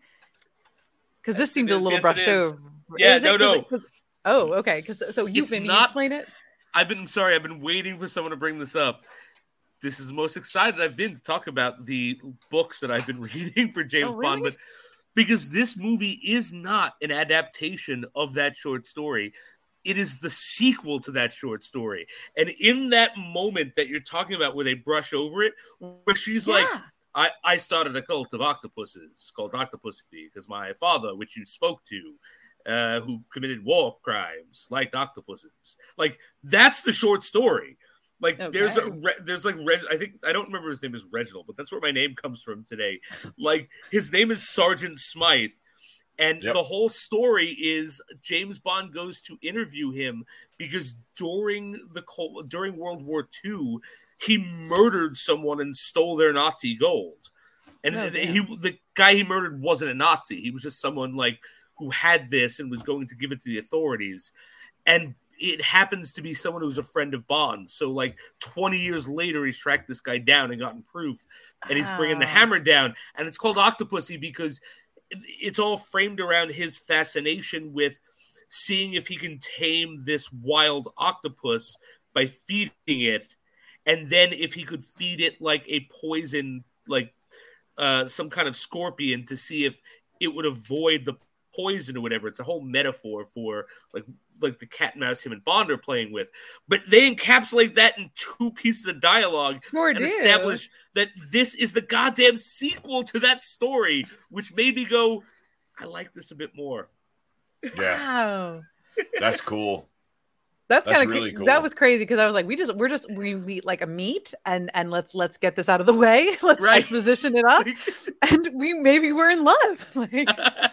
Because this seemed is, a little yes, brushed over. Yeah, is no, it, no. It, oh, okay. Because so you it's maybe not, you explain it. I've been sorry. I've been waiting for someone to bring this up. This is the most excited I've been to talk about the books that I've been reading for James oh, really? Bond, but because this movie is not an adaptation of that short story. It is the sequel to that short story. And in that moment that you're talking about where they brush over it, where she's yeah. like, I, I started a cult of octopuses called Octopussy because my father, which you spoke to, uh, who committed war crimes, liked octopuses. Like, that's the short story. Like, okay. there's a, there's like, Reg, I think, I don't remember his name is Reginald, but that's where my name comes from today. Like, his name is Sergeant Smythe. And yep. the whole story is James Bond goes to interview him because during the during World War Two, he murdered someone and stole their Nazi gold. And oh, he, the guy he murdered wasn't a Nazi. He was just someone like who had this and was going to give it to the authorities. And it happens to be someone who's a friend of Bond. So like twenty years later, he's tracked this guy down and gotten proof. And he's bringing the hammer down. And it's called Octopussy because it's all framed around his fascination with seeing if he can tame this wild octopus by feeding it. And then if he could feed it like a poison, like uh, some kind of scorpion to see if it would avoid the poison or whatever. It's a whole metaphor for like like the cat and mouse him and Bond are playing with. But they encapsulate that in two pieces of dialogue sure and do. establish that this is the goddamn sequel to that story, which made me go, I like this a bit more. Yeah. Wow. That's cool. That's, That's kind of really cool. That was crazy because I was like, we just we're just we we like a meet and and let's let's get this out of the way. Let's right. exposition it up, and we maybe we're in love. Like,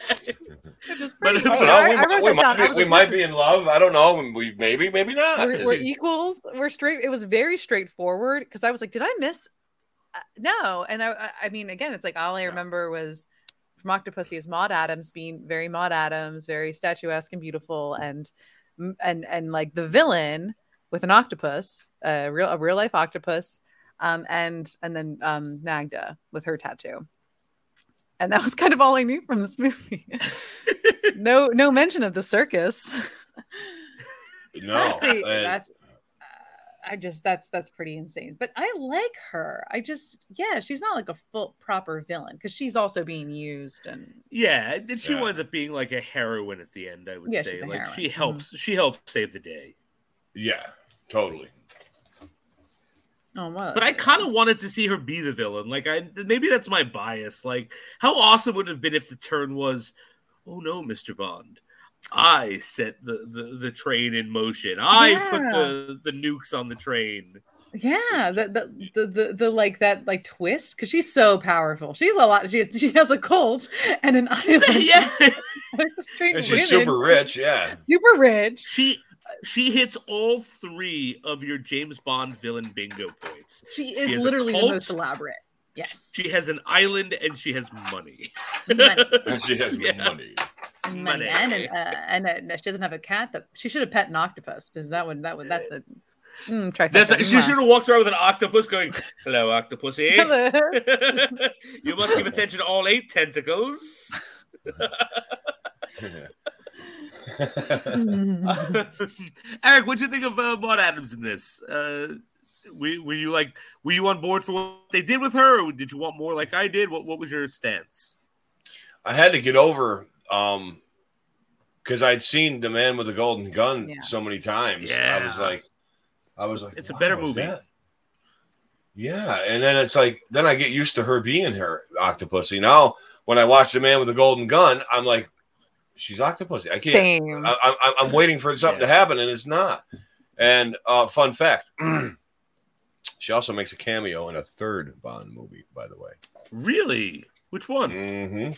just but I don't know. I, we, I might, we, might, be, we like, might be in love. I don't know. We maybe maybe not. We're, we're equals. We're straight. It was very straightforward because I was like, did I miss? Uh, no, and I I mean again, it's like all I remember was from Octopussy is Maud Adams being very Maud Adams, very statuesque and beautiful, and. and and like the villain with an octopus, a real a real life octopus, um, and and then um, Magda with her tattoo. And that was kind of all I knew from this movie. no, no mention of the circus. No, that's, pretty, and, that's uh, I just that's that's pretty insane. But I like her. I just yeah, she's not like a full proper villain because she's also being used and yeah, and she yeah. winds up being like a heroine at the end. I would yeah, say like heroine. she helps. Mm-hmm. She helps save the day. Yeah, totally. Oh, well, but I kind of wanted to see her be the villain. Like, I maybe that's my bias. Like, how awesome would it have been if the turn was, "Oh no, Mister Bond, I set the, the, the train in motion. I yeah. put the, the nukes on the train." Yeah, the the the the, the like that like twist because she's so powerful. She's a lot. She she has a cult and an island. yeah, and she's super rich. Yeah, super rich. She. She hits all three of your James Bond villain bingo points. She is she literally the most elaborate. Yes. She has an island and she has money. Money. And she has yeah. money. Money. Money. And, uh, and uh, no, she doesn't have a cat. That she should have pet an octopus because that would that would that's the. Mm, that's a, she should have walked around with an octopus going, "Hello, octopusy. Hello. You must give attention to all eight tentacles." Eric, what'd you think of uh, Maud Adams in this? Uh, were, were you like, were you on board for what they did with her, or did you want more like I did? What What was your stance? I had to get over um, because I'd seen The Man with the Golden Gun yeah. so many times. Yeah. I was like, I was like, it's wow, a better movie. That? Yeah, and then it's like, then I get used to her being her Octopussy. Now, when I watch The Man with the Golden Gun, I'm like, she's Octopussy. I can't. Same. I, I, I'm waiting for something yeah. to happen, and it's not. And uh, fun fact, she also makes a cameo in a third Bond movie, by the way. Really? Which one? Mm-hmm.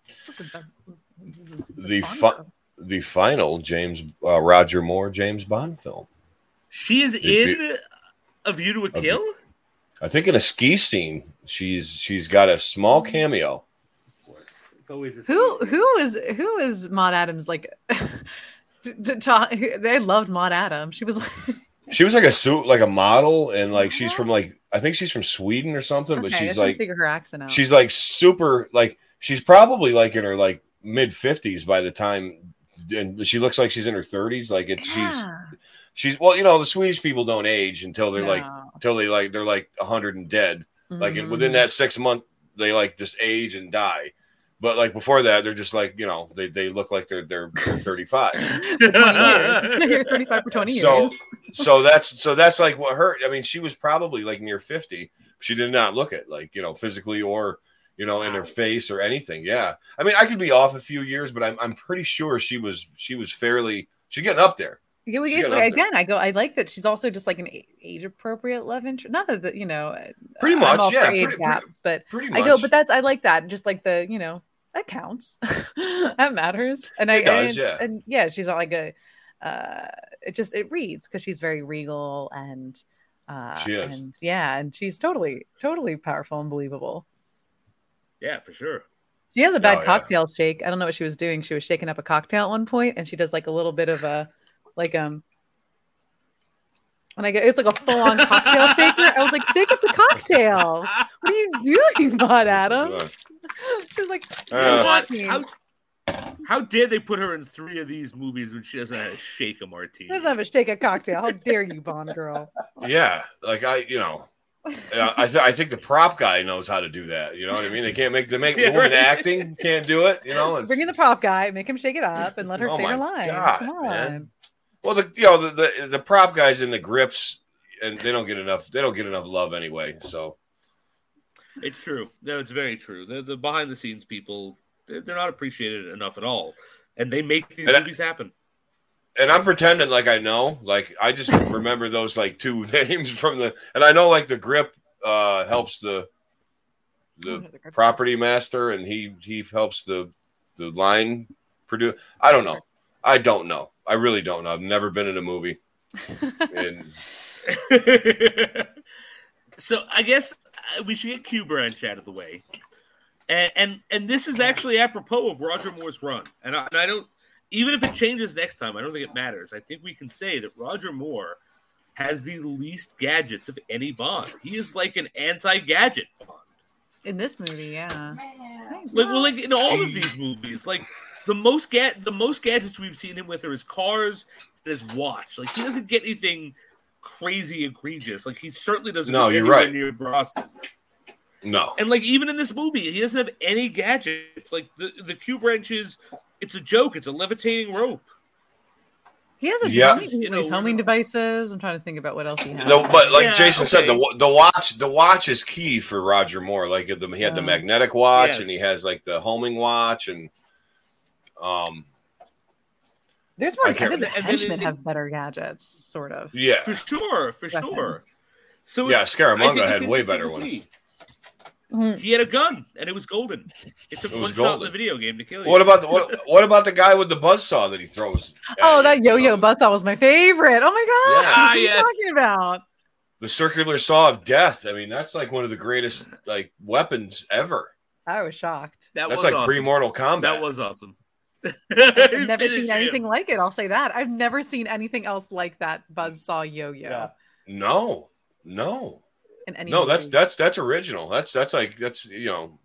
The fi- the final James uh, Roger Moore James Bond film. She is in you, A View to a Kill? I think in a ski scene, she's she's got a small cameo. Who who is who is Maud Adams like? to, to talk, they loved Maud Adams. She was like, she was like a suit, like a model, and like she's from like I think she's from Sweden or something. Okay, but she's like figure her accent out. She's like super like she's probably like in her like mid fifties by the time, and she looks like she's in her thirties. Like it's yeah. she's she's well, you know, the Swedish people don't age until they're no. like until they like they're like a hundred and dead. Mm-hmm. Like in, within that six month, they like just age and die. But like before that, they're just like, you know, they, they look like they're they're, they're thirty-five. You're thirty-five for twenty years. So so that's so that's like what hurt. I mean, she was probably like near fifty. She did not look it like, you know, physically or, you know, in her face or anything. Yeah. I mean, I could be off a few years, but I'm I'm pretty sure she was she was fairly she's getting up there. Yeah, we get, again, I go. I like that she's also just like an age appropriate love interest. Not that the, you know, pretty much, I'm all yeah, for age pretty, gaps, pretty, but pretty I go. But that's I like that. Just like the, you know, that counts. That matters. And I it does, and, yeah, and yeah, she's not like a. Uh, it just it reads because she's very regal and. Uh, she is. And yeah, and she's totally, totally powerful and believable. Yeah, for sure. She has a bad oh, cocktail yeah. shake. I don't know what she was doing. She was shaking up a cocktail at one point, and she does like a little bit of a, like um. And I go, it's like a full-on cocktail shaker. I was like, shake up the cocktail. What are you doing, Maud Adams? She's like, uh, what? How, how dare they put her in three of these movies when she doesn't have a shake a martini? She doesn't have a shake a cocktail. How dare you, Bond girl? Yeah, like I, you know, I th- I think the prop guy knows how to do that. You know what I mean? They can't make the make yeah, woman right. acting can't do it. You know, bring in the prop guy, make him shake it up, and let her oh say her my lines. God, Come on. Man. Well, the you know the, the the prop guys in the grips, and they don't get enough. They don't get enough love anyway. So it's true. No, it's very true. The the behind the scenes people, they're, they're not appreciated enough at all, and they make these and movies I, happen. And I'm pretending like I know. Like I just remember those like two names from the, and I know like the grip uh, helps the the, the property master, and he he helps the the line produce. I don't know. I don't know. I really don't know. I've never been in a movie. And... so I guess we should get Q Branch out of the way, and and and this is actually apropos of Roger Moore's run. And I, and I don't, even if it changes next time, I don't think it matters. I think we can say that Roger Moore has the least gadgets of any Bond. He is like an anti-gadget Bond. In this movie, yeah. Like, well, like in all of these movies, like the most ga- the most gadgets we've seen him with are his cars and his watch. Like he doesn't get anything crazy egregious. Like he certainly doesn't No, go you're anywhere right. near Brosnan. No. And like even in this movie, he doesn't have any gadgets. Like the the Q branches, it's a joke. It's a levitating rope. He has a Yeah. homing, You know, these homing devices. I'm trying to think about what else he has. No, but like Yeah, Jason okay. said, the the watch the watch is key for Roger Moore. Like the, he had the Yeah. magnetic watch, Yes. and he has like the homing watch, and um, There's more. I I, can't- think the And then henchmen it- have better gadgets, sort of. yeah, For sure, for Weapons. sure. So yeah. it's- I Scaramanga think it's had way interesting better to ones. see. Mhm. He had a gun, and it was golden. It took It was one shot in golden. the video game to kill you. What about the what, what about the guy with the buzzsaw that he throws? at Oh, you? that yo-yo buzzsaw was my favorite. Oh my god! Yeah. What are Ah, you yes. talking about? The circular saw of death. I mean, that's like one of the greatest like weapons ever. I was shocked. That That's was like awesome. pre-Mortal Kombat. That was awesome. I've never Finish seen him. anything like it. I'll say that. I've never seen anything else like that buzzsaw yo-yo. Yeah. no, no, In any no. That's movie. that's that's original. That's that's like that's you know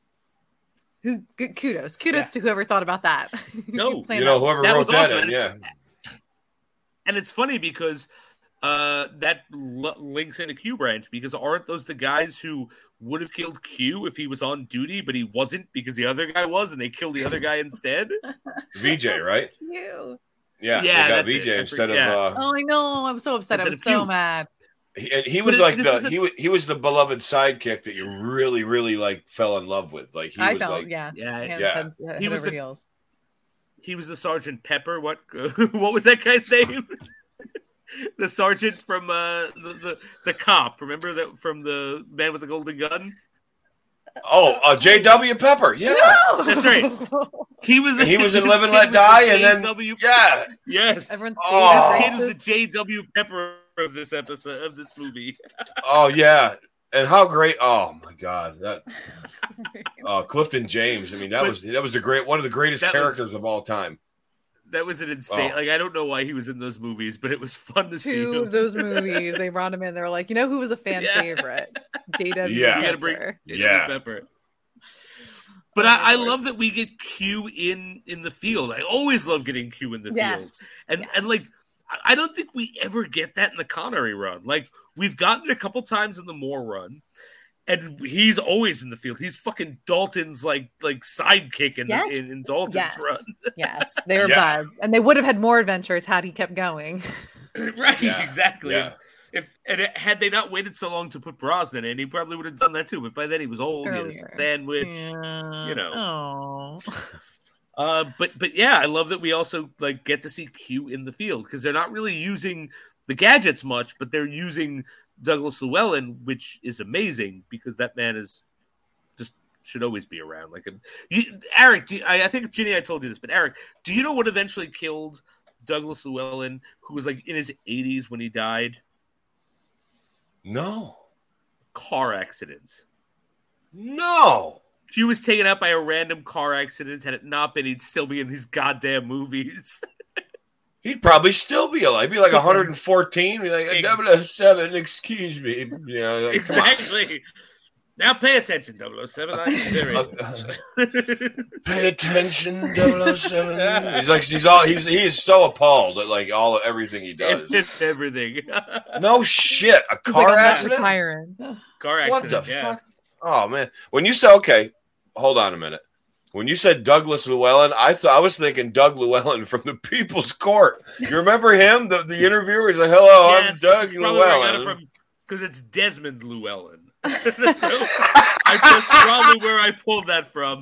Who? Good, kudos, kudos Yeah. to whoever thought about that. No, Planned you know that. whoever That wrote was that awesome, in. and Yeah, it's- And it's funny because uh, that l- links into Q Branch because aren't those the guys who would have killed Q if he was on duty, but he wasn't because the other guy was, and they killed the other guy instead? V J, right? Cute. Yeah, Yeah, they got that's V it. J I instead forget- of. Uh, Oh, I know. I'm so upset. I Instead was of so cute. mad. he, and he But was it- like this the is a- he was he was the beloved sidekick that you really really like fell in love with. Like he I was felt, like yeah, Yeah, hands, yeah. head, head He was over the- heels. He was the Sergeant Pepper. What? What was that guy's name? The sergeant from uh, the, the the cop. Remember that from the Man with the Golden Gun? oh uh, J W Pepper. Yeah, That's right. He was. And he was in this Live and kid Let was the Die, and then- J W yeah. Yes. Everyone's Oh. This favorite kid was the racist. J W Pepper of this episode of this movie. Oh yeah, and how great! Oh my God, that uh, Clifton James. I mean, that But- was that was the great one of the greatest That was- characters of all time. That was an insane. Oh. Like I don't know why he was in those movies, but it was fun to see Two him. of those movies, they brought him in. They were like, you know who was a fan Yeah. favorite? J W. Yeah. You gotta bring Pepper. J W Yeah. Pepper. But Oh, I, I my Lord. love that we get Q in in the field. I always love getting Q in the field. Yes. And yes. and like I- I don't think we ever get that in the Connery run. Like we've gotten it a couple times in the Moore run, and he's always in the field. He's fucking Dalton's like like sidekick in Yes. the, in, in Dalton's Yes. run. Yes, they were Yeah. buds, and they would have had more adventures had he kept going. Right, Yeah. exactly. Yeah. If and it, had they not waited so long to put Brosnan in, he probably would have done that too. But by then he was old, he had a Earlier. sandwich. Yeah. you know. Oh. Uh, but but yeah, I love that we also like get to see Q in the field because they're not really using the gadgets much, but they're using Douglas Llewellyn, which is amazing because that man is just should always be around. Like, you, Eric, do you, I, I think Ginny, I told you this, but Eric, do you know what eventually killed Douglas Llewellyn, who was like in his eighties when he died? No, Car accident. no. Q was taken out by a random car accident. Had it not been, he'd still be in these goddamn movies. He'd probably still be alive. He'd be like one hundred fourteen. Be like Ex- double oh seven. Excuse me. You know, like, come on. Exactly. Now pay attention, double oh seven. I, there it is. Pay attention, double oh seven. He's like he's all he's he is so appalled at like all everything he does. It's everything. No shit, a He's car like, I'm not accident. retiring. Car accident. What the yeah. fuck? Oh man, when you say okay, hold on a minute. When you said Douglas Llewellyn, I thought I was thinking Doug Llewellyn from the People's Court. You remember him, the, the interviewer? He's like, "Hello, Yes, I'm Doug that's probably where I got it Llewellyn." from, because it's Desmond Llewellyn. That's, so, I, that's probably where I pulled that from.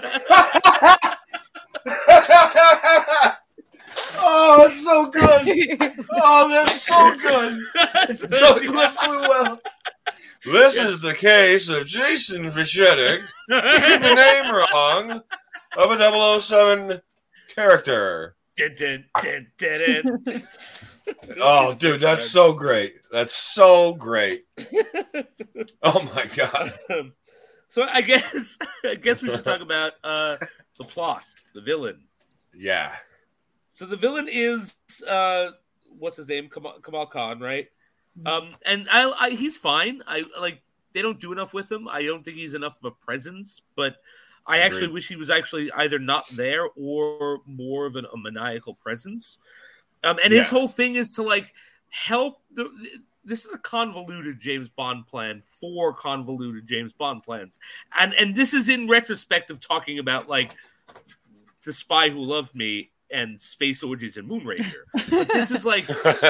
Oh, that's so good. Oh, that's so good. So, Douglas Llewellyn. This is the case of Jason Fischetic, the name wrong of a double oh seven character. Dun, dun, dun, dun, dun. Oh, dude, that's so great. That's so great. Oh my god. Um, so I guess I guess we should talk about uh, the plot, the villain. Yeah. So the villain is uh, what's his name, Kamal, Kamal Khan, right? Um, and I, I, he's fine. I like they don't do enough with him. I don't think he's enough of a presence, but I Agreed. actually wish he was actually either not there or more of an, a maniacal presence. Um, and yeah. his whole thing is to like help the. This is a convoluted James Bond plan for convoluted James Bond plans, and and this is in retrospect of talking about like The Spy Who Loved Me and Space Orgies and Moonraker. But this is like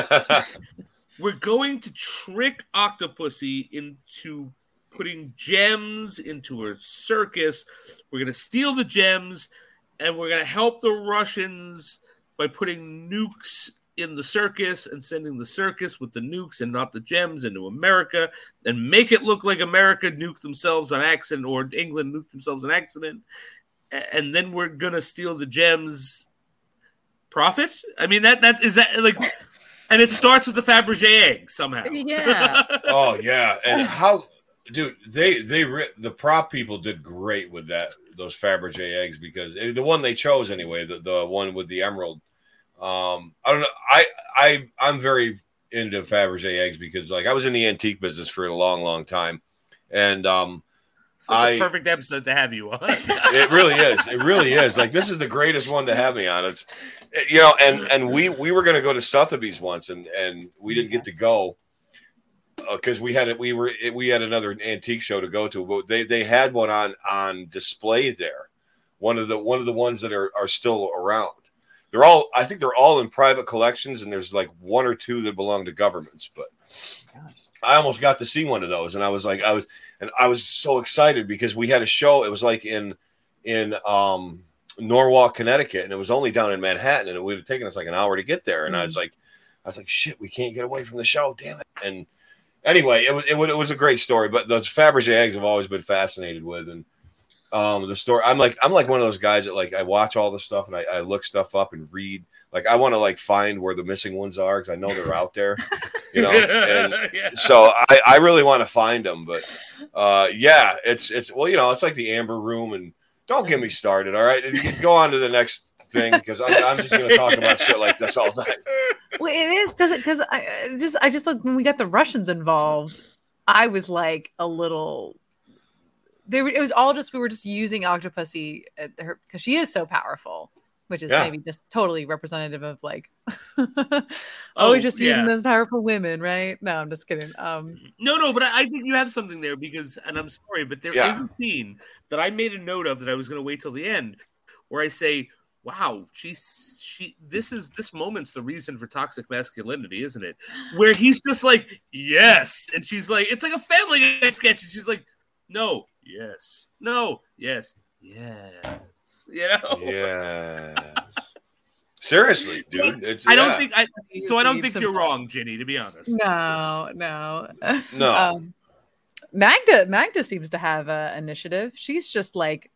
we're going to trick Octopussy into putting gems into a circus. We're going to steal the gems, and we're going to help the Russians by putting nukes in the circus and sending the circus with the nukes and not the gems into America and make it look like America nuked themselves on accident or England nuked themselves on accident. And then we're going to steal the gems. Profit? I mean, that that is that like, and it starts with the Fabergé egg somehow. Yeah. Oh yeah. And how, dude, they, they, the prop people did great with that, those Fabergé eggs, because the one they chose anyway, the, the one with the emerald, Um, I don't know. I, I, I'm very into Fabergé eggs because like I was in the antique business for a long, long time. And, um, it's like I, a perfect episode to have you on. It really is. It really is. Like, this is the greatest one to have me on. It's, you know, and, and we, we were going to go to Sotheby's once and, and we didn't get to go because uh, we had it. We were, we had another antique show to go to, but they, they had one on, on display there. One of the, one of the ones that are, are still around. They're all, I think they're all in private collections, and there's like one or two that belong to governments. But Gosh. I almost got to see one of those, and I was like, I was, and I was so excited because we had a show. It was like in, in um, Norwalk, Connecticut, and it was only down in Manhattan, and it would have taken us like an hour to get there. And mm-hmm. I was like, I was like, shit, we can't get away from the show, damn it. And anyway, it was, it, it was a great story. But those Fabergé eggs have always been fascinated with, and. Um, the story. I'm like, I'm like one of those guys that like I watch all this stuff and I, I look stuff up and read. Like I want to like find where the missing ones are because I know they're out there, you know. And yeah. so I, I really want to find them. But uh, yeah, it's it's well, you know, it's like the Amber Room, and don't get me started. All right, go on to the next thing because I'm, I'm just going to talk about shit like this all night. Well, it is because because I just I just look when we got the Russians involved, I was like a little. They were, it was all just we were just using Octopussy at her because she is so powerful, which is yeah. maybe just totally representative of like always oh, just yeah. using those powerful women, right? No, I'm just kidding. Um, no, no, but I, I think you have something there because, and I'm sorry, but there yeah. is a scene that I made a note of that I was going to wait till the end, where I say, "Wow, she's she. This is this moment's the reason for toxic masculinity, isn't it?" Where he's just like, "Yes," and she's like, "It's like a Family Guy sketch," and she's like, "No." Yes. No. Yes. Yes. You know. Yes. Seriously, dude. It's, I don't yeah. think I. So I don't think you're wrong, Ginny. To be honest. No. No. No. Um, Magda. Magda seems to have an initiative. She's just like,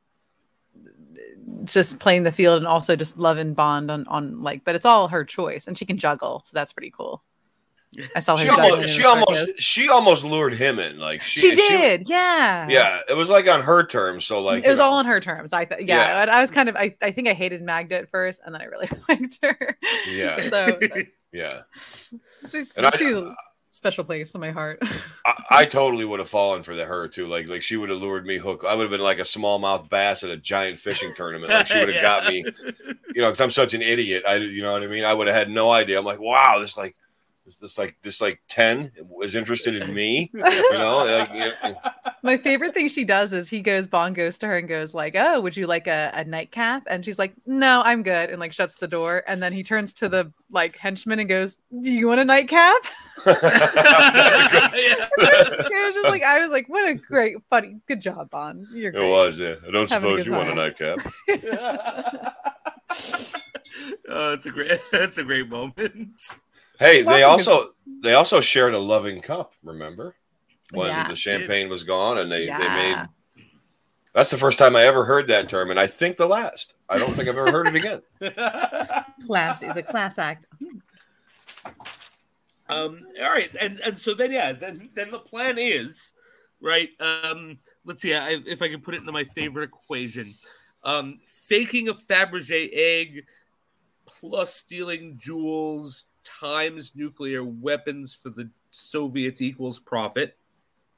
just playing the field and also just loving Bond on on like, but it's all her choice, and she can juggle, so that's pretty cool. I saw her. She almost, she almost, she almost lured him in. Like she, she did, she, yeah, yeah. It was like on her terms. So like, it was know. all on her terms. I th- yeah, yeah. I was kind of, I, I think I hated Magda at first, and then I really liked her. Yeah. So yeah, she's and she's I, a special place in my heart. I, I totally would have fallen for the her too. Like, like she would have lured me hook. I would have been like a smallmouth bass at a giant fishing tournament. Like she would have yeah. got me, you know, because I'm such an idiot. I, you know what I mean. I would have had no idea. I'm like, wow, this like. This like this like ten is interested in me, you know. Like, you know. My favorite thing she does is he goes Bond goes to her and goes like, "Oh, would you like a, a nightcap?" And she's like, "No, I'm good," and like shuts the door. And then he turns to the like henchman and goes, "Do you want a nightcap?" It was just like I was like, "What a great, funny, good job, Bond. You're great." It was, yeah. I don't Having suppose you time. want a nightcap. Oh, it's a great, that's a great moment. Hey, they also they also shared a loving cup. Remember when yeah. the champagne was gone, and they, yeah. they made. That's the first time I ever heard that term, and I think the last. I don't think I've ever heard it again. Class is a class act. Um. All right, and and so then yeah, then then the plan is right. Um. Let's see I, if I can put it into my favorite equation. Um. Faking a Fabergé egg, plus stealing jewels. Times nuclear weapons for the Soviets equals profit.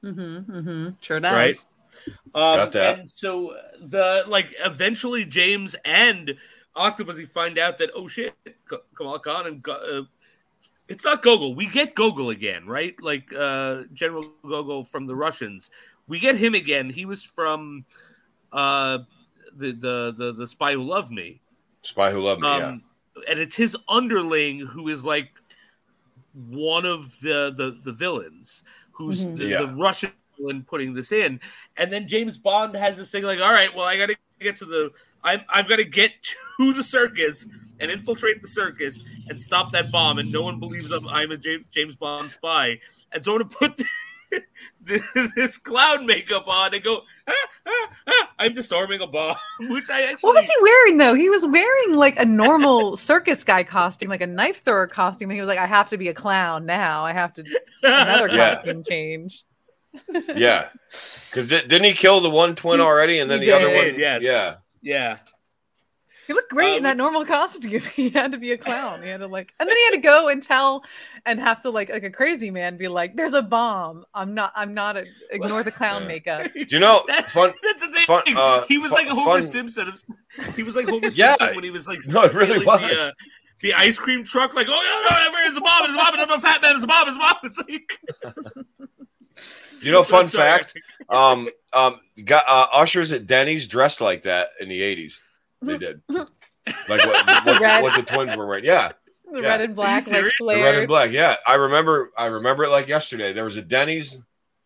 Mm-hmm. Mm-hmm. Sure does. Right. Um, Got that. And so the like eventually James and Octopussy find out that oh shit, Kamala Khan and uh, it's not Gogol. We get Gogol again, right? Like uh, General Gogol from the Russians. We get him again. He was from uh, the, the the the Spy Who Loved Me. Spy Who Loved Me. Um, yeah. And it's his underling who is like one of the the, the villains, who's mm-hmm. the, yeah. the Russian villain putting this in. And then James Bond has this thing like, all right, well, I got to get to the. I'm, I've got to get to the circus and infiltrate the circus and stop that bomb. And no one believes I'm, I'm a James Bond spy. And so I'm going to put the, this clown makeup on and go, ah, ah, ah, I'm disarming a bomb, which I actually... What was he wearing, though? He was wearing, like, a normal circus guy costume, like a knife thrower costume. And he was like, I have to be a clown now. I have to... Another yeah. costume change. Yeah. Because didn't he kill the one twin already? And then he the did, other one? Yes. Yeah. Yeah. He looked great um, in that normal costume. He had to be a clown. He had to like, and then he had to go and tell, and have to like, like a crazy man, be like, "There's a bomb. I'm not. I'm not. A, ignore the clown yeah. makeup." Do you know? That, fun. That's the thing. Fun, uh, he was fun, like Homer fun. Simpson. He was like Homer yeah. Simpson when he was like, no, it really was. The, uh, the ice cream truck, like, oh no, no, it's a bomb. It's a bomb. I'm a fat man. It's a bomb. It's a bomb. It's like. You know, fun fact. Um, um, got uh, ushers at Denny's dressed like that in the eighties. They did. Like what, what, the what the twins were wearing. Yeah. The yeah. red and black, like the red and black. Yeah. I remember, I remember it like yesterday. There was a Denny's.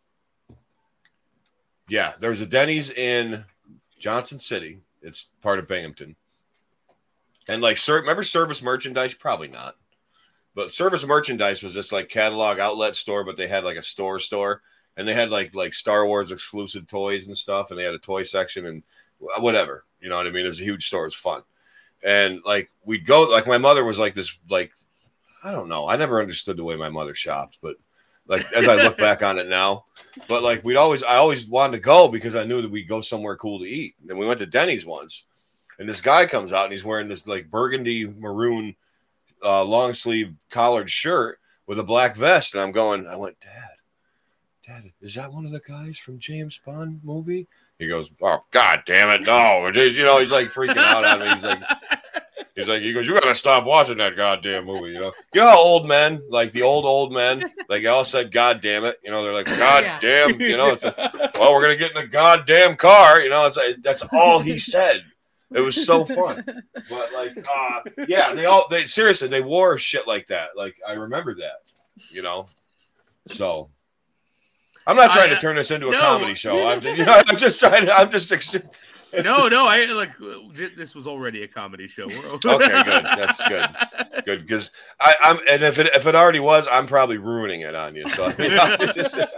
Yeah. There was a Denny's in Johnson City. It's part of Binghamton. And like, sir, remember Service Merchandise? Probably not. But Service Merchandise was this like catalog outlet store, but they had like a store store. And they had like like Star Wars exclusive toys and stuff, and they had a toy section and whatever. You know what I mean? It was a huge store. It was fun. And like we'd go, like my mother was like this, like, I don't know. I never understood the way my mother shopped, but like as I look back on it now, but like we'd always, I always wanted to go because I knew that we'd go somewhere cool to eat. And we went to Denny's once, and this guy comes out and he's wearing this like burgundy maroon uh, long sleeve collared shirt with a black vest. And I'm going, I went, Dad. Dad, is that one of the guys from James Bond movie? He goes, oh, God damn it, no. You know, he's like freaking out on me. He's like, he's like, he goes, you got to stop watching that goddamn movie, you know? You know how old men, like the old, old men, like they all said, God damn it. You know, they're like, God yeah. damn, you know, it's a, well, we're going to get in a goddamn car. You know, it's like, that's all he said. It was so fun. But like, uh, yeah, they all, they seriously, they wore shit like that. Like, I remember that, you know? So. I'm not trying I, to turn this into a no. comedy show. I'm just, you know, I'm just trying to. I'm just. no, no. I like this was already a comedy show. Okay, good. That's good. Good, because I'm. And if it if it already was, I'm probably ruining it on you. So. I mean, just, just...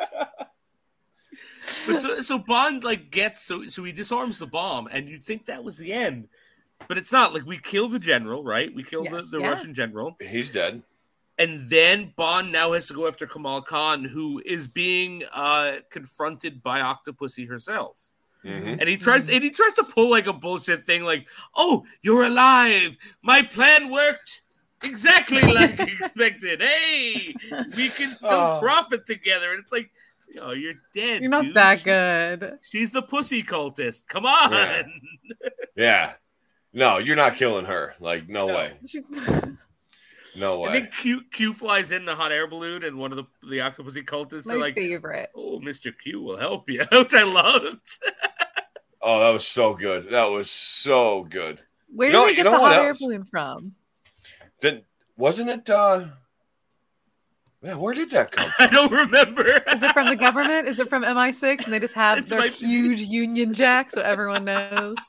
But so, so Bond like gets so so he disarms the bomb, and you'd think that was the end, but it's not. Like we kill the general, right? We kill yes, the, the yeah. Russian general. He's dead. And then Bond now has to go after Kamala Khan, who is being uh, confronted by Octopussy herself. Mm-hmm. And he tries mm-hmm. and he tries to pull like a bullshit thing like, oh, you're alive. My plan worked exactly like expected. Hey, we can still oh. profit together. And it's like, yo, you're dead. You're not dude. that good. She's the pussy cultist. Come on. Yeah. yeah. No, you're not killing her. Like, no, no. way. No way. And then Q, Q flies in the hot air balloon, and one of the the Octopussy cultists My are like, favorite. "Oh, Mister Q will help you," which I loved. Oh, that was so good. That was so good. Where did you know, they get the hot air balloon from? Then wasn't it? uh Man, where did that come from? I don't remember. Is it from the government? Is it from M I six? And they just have it's their my... huge Union Jack, so everyone knows.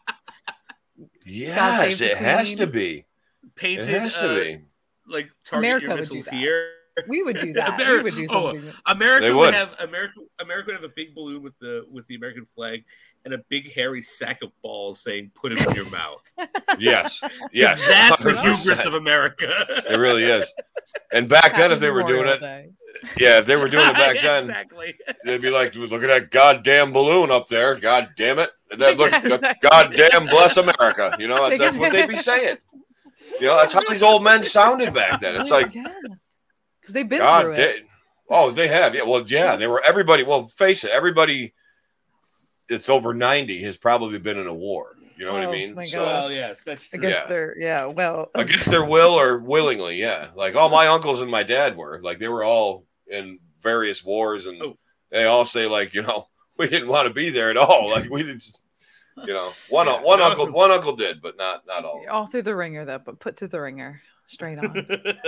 Yes, it has to be. Painted. It has to uh, be. Like target America your would missiles do that. here. We would do that. America, we would do something. Oh, America would. would have America. America would have a big balloon with the with the American flag and a big hairy sack of balls saying "Put it in your mouth." Yes, yes, that's the hubris of America. It really is. And back then, if they were doing it, Day. yeah, if they were doing it back then, exactly. They'd be like, "Look at that goddamn balloon up there! God damn it! And then look, goddamn bless America!" You know, that's, that's what they'd be saying. You know, that's how these old men sounded back then. It's like, because they've been God through it. Oh, they have. Yeah. Well, yeah, they were everybody. Well, face it, everybody that's over ninety has probably been in a war. You know oh, what I mean? My so, well, yes, that's true. Against yeah. their, yeah, well. Against their will or willingly, yeah. Like all my uncles and my dad were. Like they were all in various wars, and oh. they all say, like, you know, we didn't want to be there at all. Like we didn't, you know, one yeah. one uncle one uncle did, but not not all. All through the ringer, though, but put through the ringer. Straight on.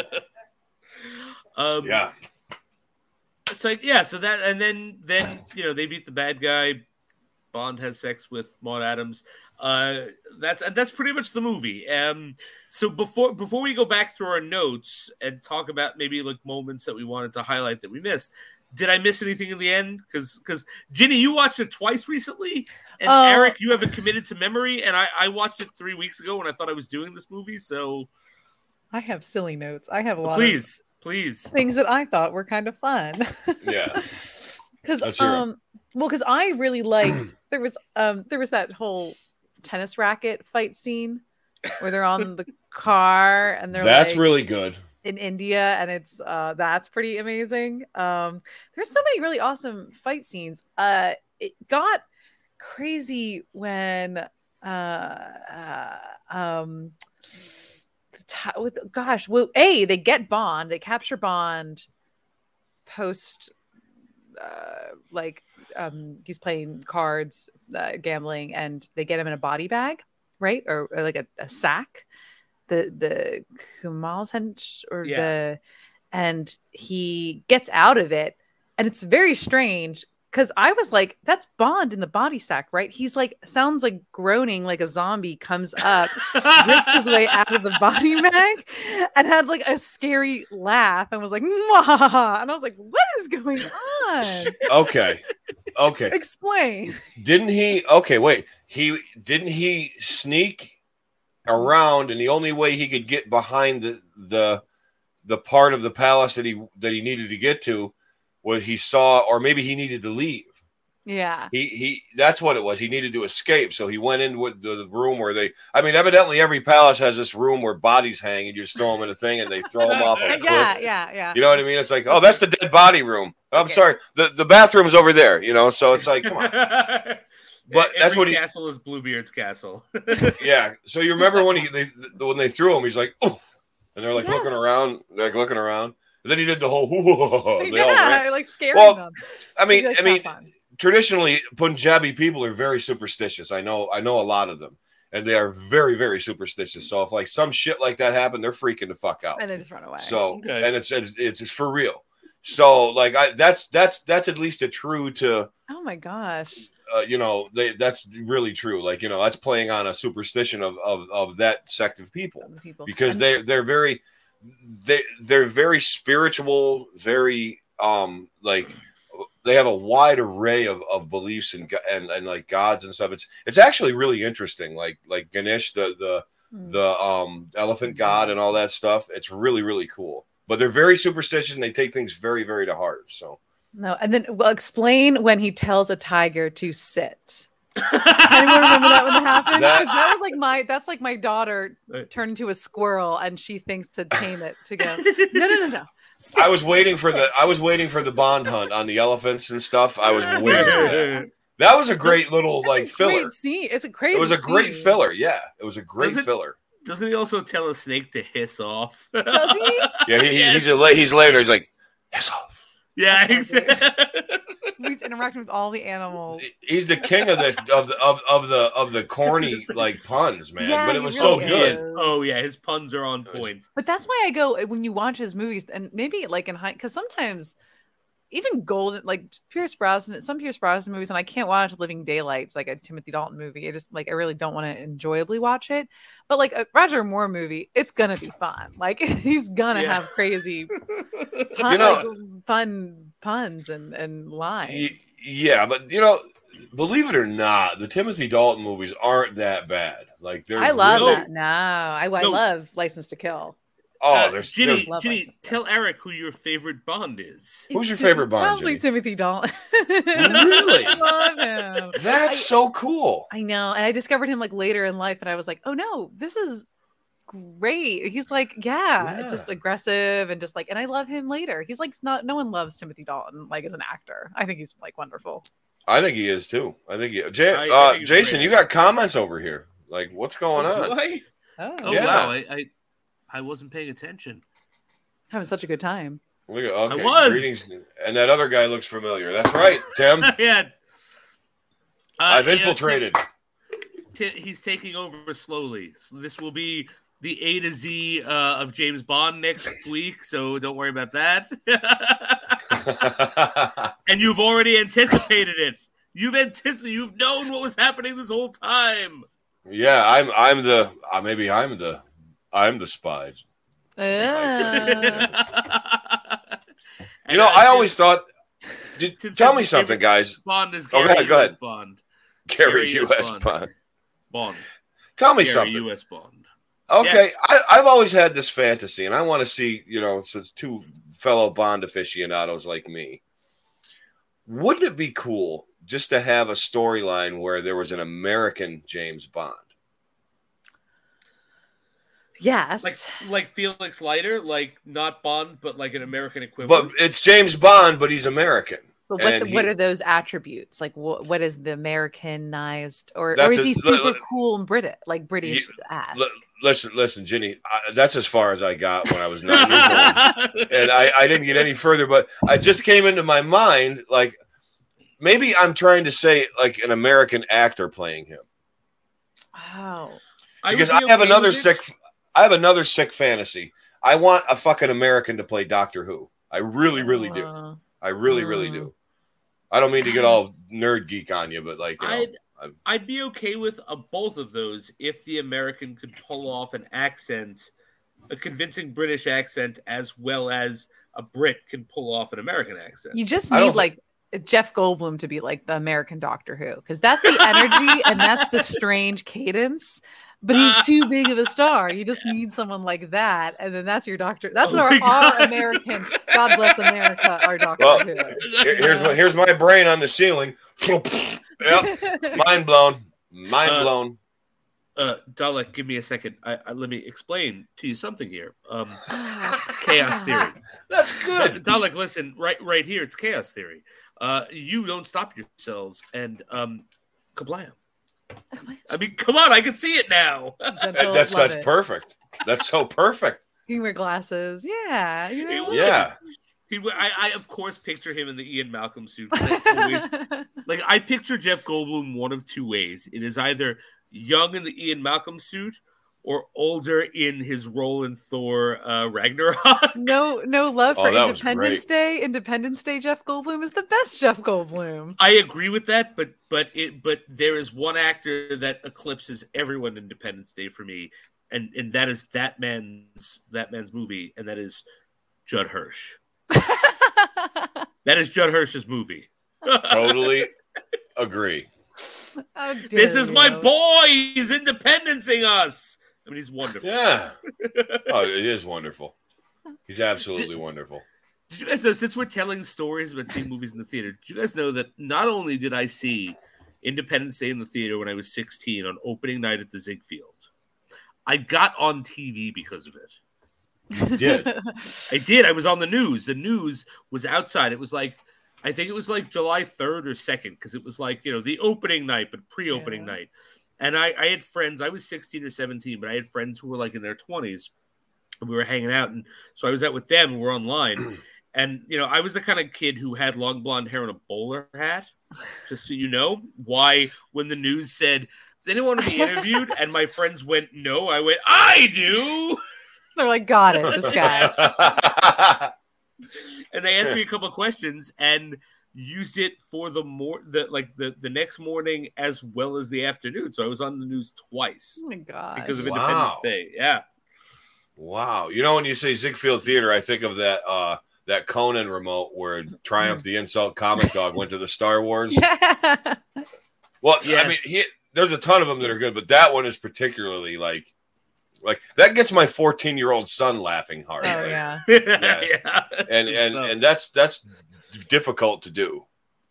um, yeah. It's like, yeah, so that, and then, then, you know, they beat the bad guy. Bond has sex with Maud Adams. Uh, that's, that's pretty much the movie. Um, so before, before we go back through our notes and talk about maybe like moments that we wanted to highlight that we missed, did I miss anything in the end? Cause, cause Ginny, you watched it twice recently, and uh, Eric, you have it committed to memory. And I, I watched it three weeks ago when I thought I was doing this movie. So I have silly notes. I have a lot please. of Please. things that I thought were kind of fun. Yeah. Because um well, because I really liked there was um there was that whole tennis racket fight scene where they're on the car and they're that's like, really good in India, and it's uh that's pretty amazing. Um there's so many really awesome fight scenes. Uh it got crazy when uh, uh um with gosh well a they get Bond, they capture Bond post uh like um he's playing cards, uh, gambling, and they get him in a body bag, right, or, or like a, a sack, the the Kamal's hench or yeah. the and he gets out of it, and it's very strange because I was like, that's Bond in the body sack, right? He's like, sounds like groaning like a zombie, comes up, rips his way out of the body bag, and had like a scary laugh and was like, mwah! And I was like, what is going on? Okay. Okay. Explain. Didn't he? Okay, wait. He didn't he sneak around, and the only way he could get behind the the the part of the palace that he that he needed to get to what he saw, or maybe he needed to leave. Yeah. He he that's what it was. He needed to escape. So he went into the room where they I mean, evidently every palace has this room where bodies hang and you just throw them in a thing and they throw them off. Yeah, yeah, yeah, yeah. You know what I mean? It's like, oh, that's the dead body room. I'm okay. sorry. The the bathroom's over there, you know, so it's like, come on. But every that's what he castle is Bluebeard's castle. Yeah. So you remember when he they when they threw him, he's like, oh, and they're like yes. looking around, they're like looking around. And then he did the whole whoa, they yeah, all like scaring well, them. I mean, I mean, traditionally, Punjabi people are very superstitious. I know, I know a lot of them, and they are very, very superstitious. So if like some shit like that happened, they're freaking the fuck out, and they just run away. So okay. and it's, it's it's for real. So like I that's that's that's at least a true to. Oh my gosh. Uh, you know, they that's really true. Like, you know, that's playing on a superstition of of, of that sect of people, people. because they they're very. They they're very spiritual, very um like they have a wide array of, of beliefs and, and and like gods and stuff. It's it's actually really interesting. Like like Ganesh, the the mm. the um elephant god and all that stuff. It's really really cool. But they're very superstitious and they take things very very to heart. So no, and then well, explain when he tells a tiger to sit. Anyone remember that when that happened? That, that was like my that's like my daughter turned into a squirrel and she thinks to tame it to go. No, no, no, no. I was waiting for the I was waiting for the Bond hunt on the elephants and stuff. I was waiting for that. That was a great little like a filler. Great scene. It's a crazy. It was a scene. great filler. Yeah, it was a great Doesn't, filler. Doesn't he also tell a snake to hiss off? Does he? Yeah, he, yes. he's a, he's later. He's like hiss off. Yeah, exactly. He's interacting with all the animals. He's the king of the of the of, of the of the corny like puns, man. Yeah, but it was really so good. Is. Oh yeah, his puns are on point. But that's why I go when you watch his movies, and maybe like in high, because sometimes even golden, like Pierce Brosnan, some Pierce Brosnan movies, and I can't watch Living Daylights, like a Timothy Dalton movie. I just like I really don't want to enjoyably watch it. But like a Roger Moore movie, it's gonna be fun. Like he's gonna yeah. have crazy, pun, you know, like, fun puns and and lines. Yeah, but you know, believe it or not, the Timothy Dalton movies aren't that bad. Like they're I love really... that. No, I, I no. love License to Kill. Oh, uh, there's Ginny. there's... Ginny, tell Eric who your favorite Bond is. Who's your favorite Bond? Probably Ginny? Timothy Dalton. Really? I love him. That's I, so cool. I know, and I discovered him like later in life, and I was like, oh no, this is great. He's like, yeah, Yeah. just aggressive and just like, and I love him later. He's like, not, no one loves Timothy Dalton like as an actor. I think he's like wonderful. I think he is too. I think he, Jay, I- I uh, think he's Jason, great. you got comments over here. Like, what's going Oh, do on? I? Oh, Oh Yeah. wow, I, I I wasn't paying attention. having such a good time. Look at, okay, I was. greetings. And that other guy looks familiar. That's right, Tim. yeah. Uh, I've yeah, infiltrated. T- t- he's taking over slowly. So this will be the A to Z uh, of James Bond next week, so don't worry about that. And you've already anticipated it. You've anticipated. You've known what was happening this whole time. Yeah, I'm. I'm the. Uh, maybe I'm the. I'm the spy. Uh, You know, I always thought. Did, Tim tell says me his something, favorite guys. Bond is Oh, Gary go ahead, go U S ahead. Bond. Gary Gary U U S S. Bond. Bond. Bond. Tell me Gary something. U S Bond. Okay, Yes. I, I've always had this fantasy, and I want to see, you know, since two fellow Bond aficionados like me, wouldn't it be cool just to have a storyline where there was an American James Bond? yes. Like like Felix Leiter, like not Bond, but like an American equivalent. But it's James Bond, but he's American. But what's and the, he- what are those attributes? Like, what what is the Americanized, or, or That's is he a- super look- cool and British, like British ass? L- listen, listen, Ginny, I, that's as far as I got when I was nine years old. And I, I didn't get any further, but I just came into my mind, like, maybe I'm trying to say, like, an American actor playing him. Wow. I would Because be I have okay another with it. sick, I have another sick fantasy. I want a fucking American to play Doctor Who. I really, really do. Uh, I really, really uh. do. I don't mean to get all nerd geek on you, but like, you know, I'd, I'm- I'd be okay with uh, both of those if the American could pull off an accent, a convincing British accent, as well as a Brit can pull off an American accent. You just I need don't like Jeff Goldblum to be like the American Doctor Who, because that's the energy and that's the strange cadence. But he's too big of a star. You just need someone like that, and then that's your Doctor. That's Oh our, my God. our American. God bless America. Our Doctor Well, Who. here- here's my here's my brain on the ceiling. Yep, mind blown, mind Uh, blown. Uh, Dalek, give me a second. I, I, let me explain to you something here. Um, chaos theory. That's good. Dalek, listen, right, right here, it's chaos theory. Uh, you don't stop yourselves, and um, kablam. I mean, come on, I can see it now. Gentle, That's love that's it. perfect. That's so perfect. He can wear glasses. Yeah. You know? Yeah. He, I, I, of course, picture him in the Ian Malcolm suit. I always- like, I picture Jeff Goldblum one of two ways. It is either young in the Ian Malcolm suit or older in his role in Thor uh, Ragnarok. no, no love Oh, for that was Independence great. Day. Independence Day. Jeff Goldblum is the best Jeff Goldblum. I agree with that, but but it but there is one actor that eclipses everyone in Independence Day for me, and and that is that man's that man's movie, and that is Judd Hirsch. That is Judd Hirsch's movie. Totally agree. How dare This is my you. boy. He's independencing us. I mean, he's wonderful. Yeah. Oh, it is wonderful. He's absolutely wonderful. Did you guys know, since we're telling stories about seeing movies in the theater, did you guys know that not only did I see Independence Day in the theater when I was sixteen on opening night at the Ziegfeld, I got on T V because of it. You did. I did. I was on the news. The news was outside. It was like, I think it was like July third or second, because it was like, you know, the opening night, but pre-opening Yeah. night. And I, I had friends, I was sixteen or seventeen, but I had friends who were like in their twenties, and we were hanging out. And so I was out with them, and we're online. And, you know, I was the kind of kid who had long blonde hair and a bowler hat, just so you know. Why, when the news said, does anyone want to be interviewed? And my friends went, no. I went, I do. They're like, got it, this guy. And they asked me a couple of questions and used it for the more the like the, the next morning as well as the afternoon. So I was on the news twice Oh my god. because of Wow. Independence Day. Yeah. Wow. You know, when you say Ziegfeld Theater, I think of that uh that Conan remote where Triumph the Insult Comic Dog went to the Star Wars. Yeah. Well, Yes. I mean, he, there's a ton of them that are good, but that one is particularly like, like that gets my fourteen year old son laughing hard. Oh Like, yeah. yeah. yeah. That's and good and stuff. and that's that's difficult to do.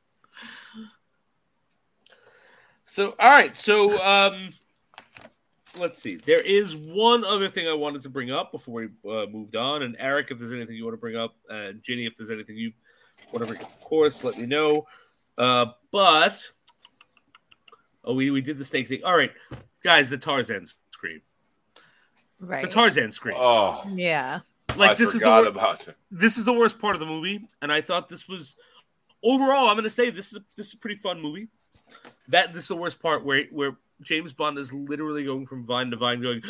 So all right. So um let's see. There is one other thing I wanted to bring up before we uh, moved on. And Eric, if there's anything you want to bring up, and uh, Ginny, if there's anything you want to bring up, of course, let me know. Uh, but oh, we we did the snake thing. All right, guys, the Tarzan scream. Right. The Tarzan scream. Oh, yeah. Like I this forgot is the about it. This is the worst part of the movie, and I thought this was overall. I'm going to say this is a, this is a pretty fun movie. That this is the worst part where where James Bond is literally going from vine to vine, going.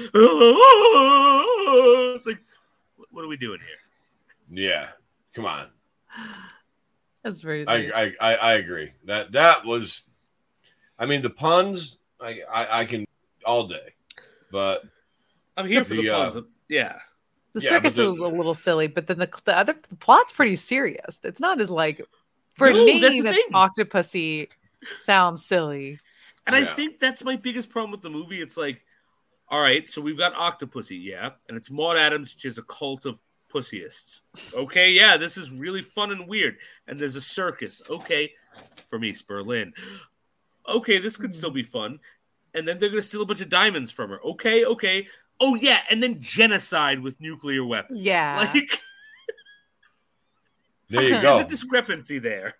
Oh! It's like, what are we doing here? Yeah, come on. That's very. I, I I I agree. That that was. I mean, the puns. I I, I can all day, but I'm here for the, the puns. uh, yeah. The yeah, circus the, is a little silly, but then the the other the plot's pretty serious. It's not as like for No, me that's the that thing. Octopussy sounds silly. And Yeah. I think that's my biggest problem with the movie. It's like, all right, so we've got Octopussy, yeah, and it's Maud Adams. She's a cult of pussyists. Okay, yeah, this is really fun and weird. And there's a circus. Okay, from East Berlin. Okay, this could still be fun. And then they're going to steal a bunch of diamonds from her. Okay, okay. Oh, yeah, and then genocide with nuclear weapons. Yeah. Like, there you there's go. a discrepancy there.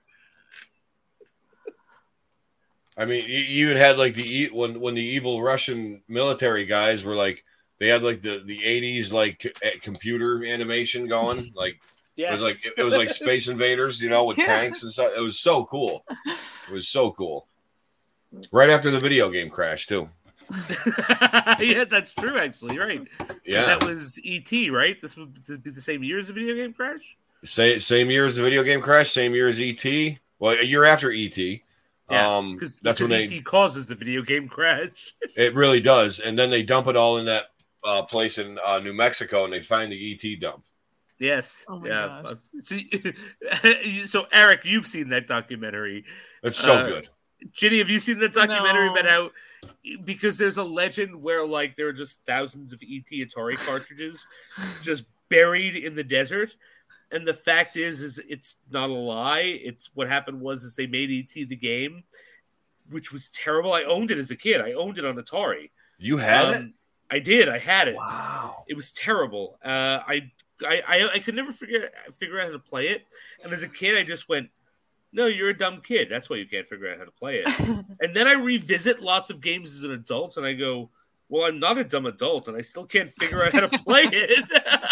I mean, you, you even had like the e- when when the evil Russian military guys were like they had like the the eighties like c- eh, computer animation going like Yes. it was like it was like Space Invaders, you know, with Yeah. tanks and stuff. It was so cool. It was so cool. Right after the video game crash too. Yeah, that's true, actually. Right. Yeah, That was E T, right? This would this be the same year as the video game crash? same same year as the video game crash, same year as E T. Well, a year after E T. Yeah, um, because that's when E they. T causes the video game crash. It really does, and then they dump it all in that uh, place in uh, New Mexico, and they find the E T dump. Oh Yes. my yeah. gosh. So, so, Eric, you've seen that documentary. It's so Uh, good. Ginny, have you seen that documentary No. about how? Because there's a legend where like there are just thousands of E T Atari cartridges just buried in the desert. And the fact is, is it's not a lie. It's what happened was is they made E T the game, which was terrible. I owned it as a kid. I owned it on Atari. You had Um, it? I did. I had it. Wow. It was terrible. Uh, I, I, I, I could never figure figure out how to play it. And as a kid, I just went, "No, you're a dumb kid. That's why you can't figure out how to play it." And then I revisit lots of games as an adult, and I go, "Well, I'm not a dumb adult, and I still can't figure out how to play it."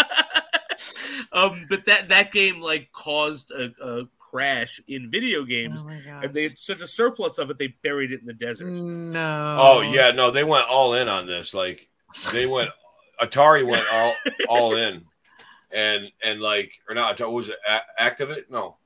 um, but that that game like caused a, a crash in video games, Oh my gosh. and they had such a surplus of it, they buried it in the desert. No. Oh yeah, no, they went all in on this. Like they went, Atari went all all in, and and like or not? What was it? A- Activate? No,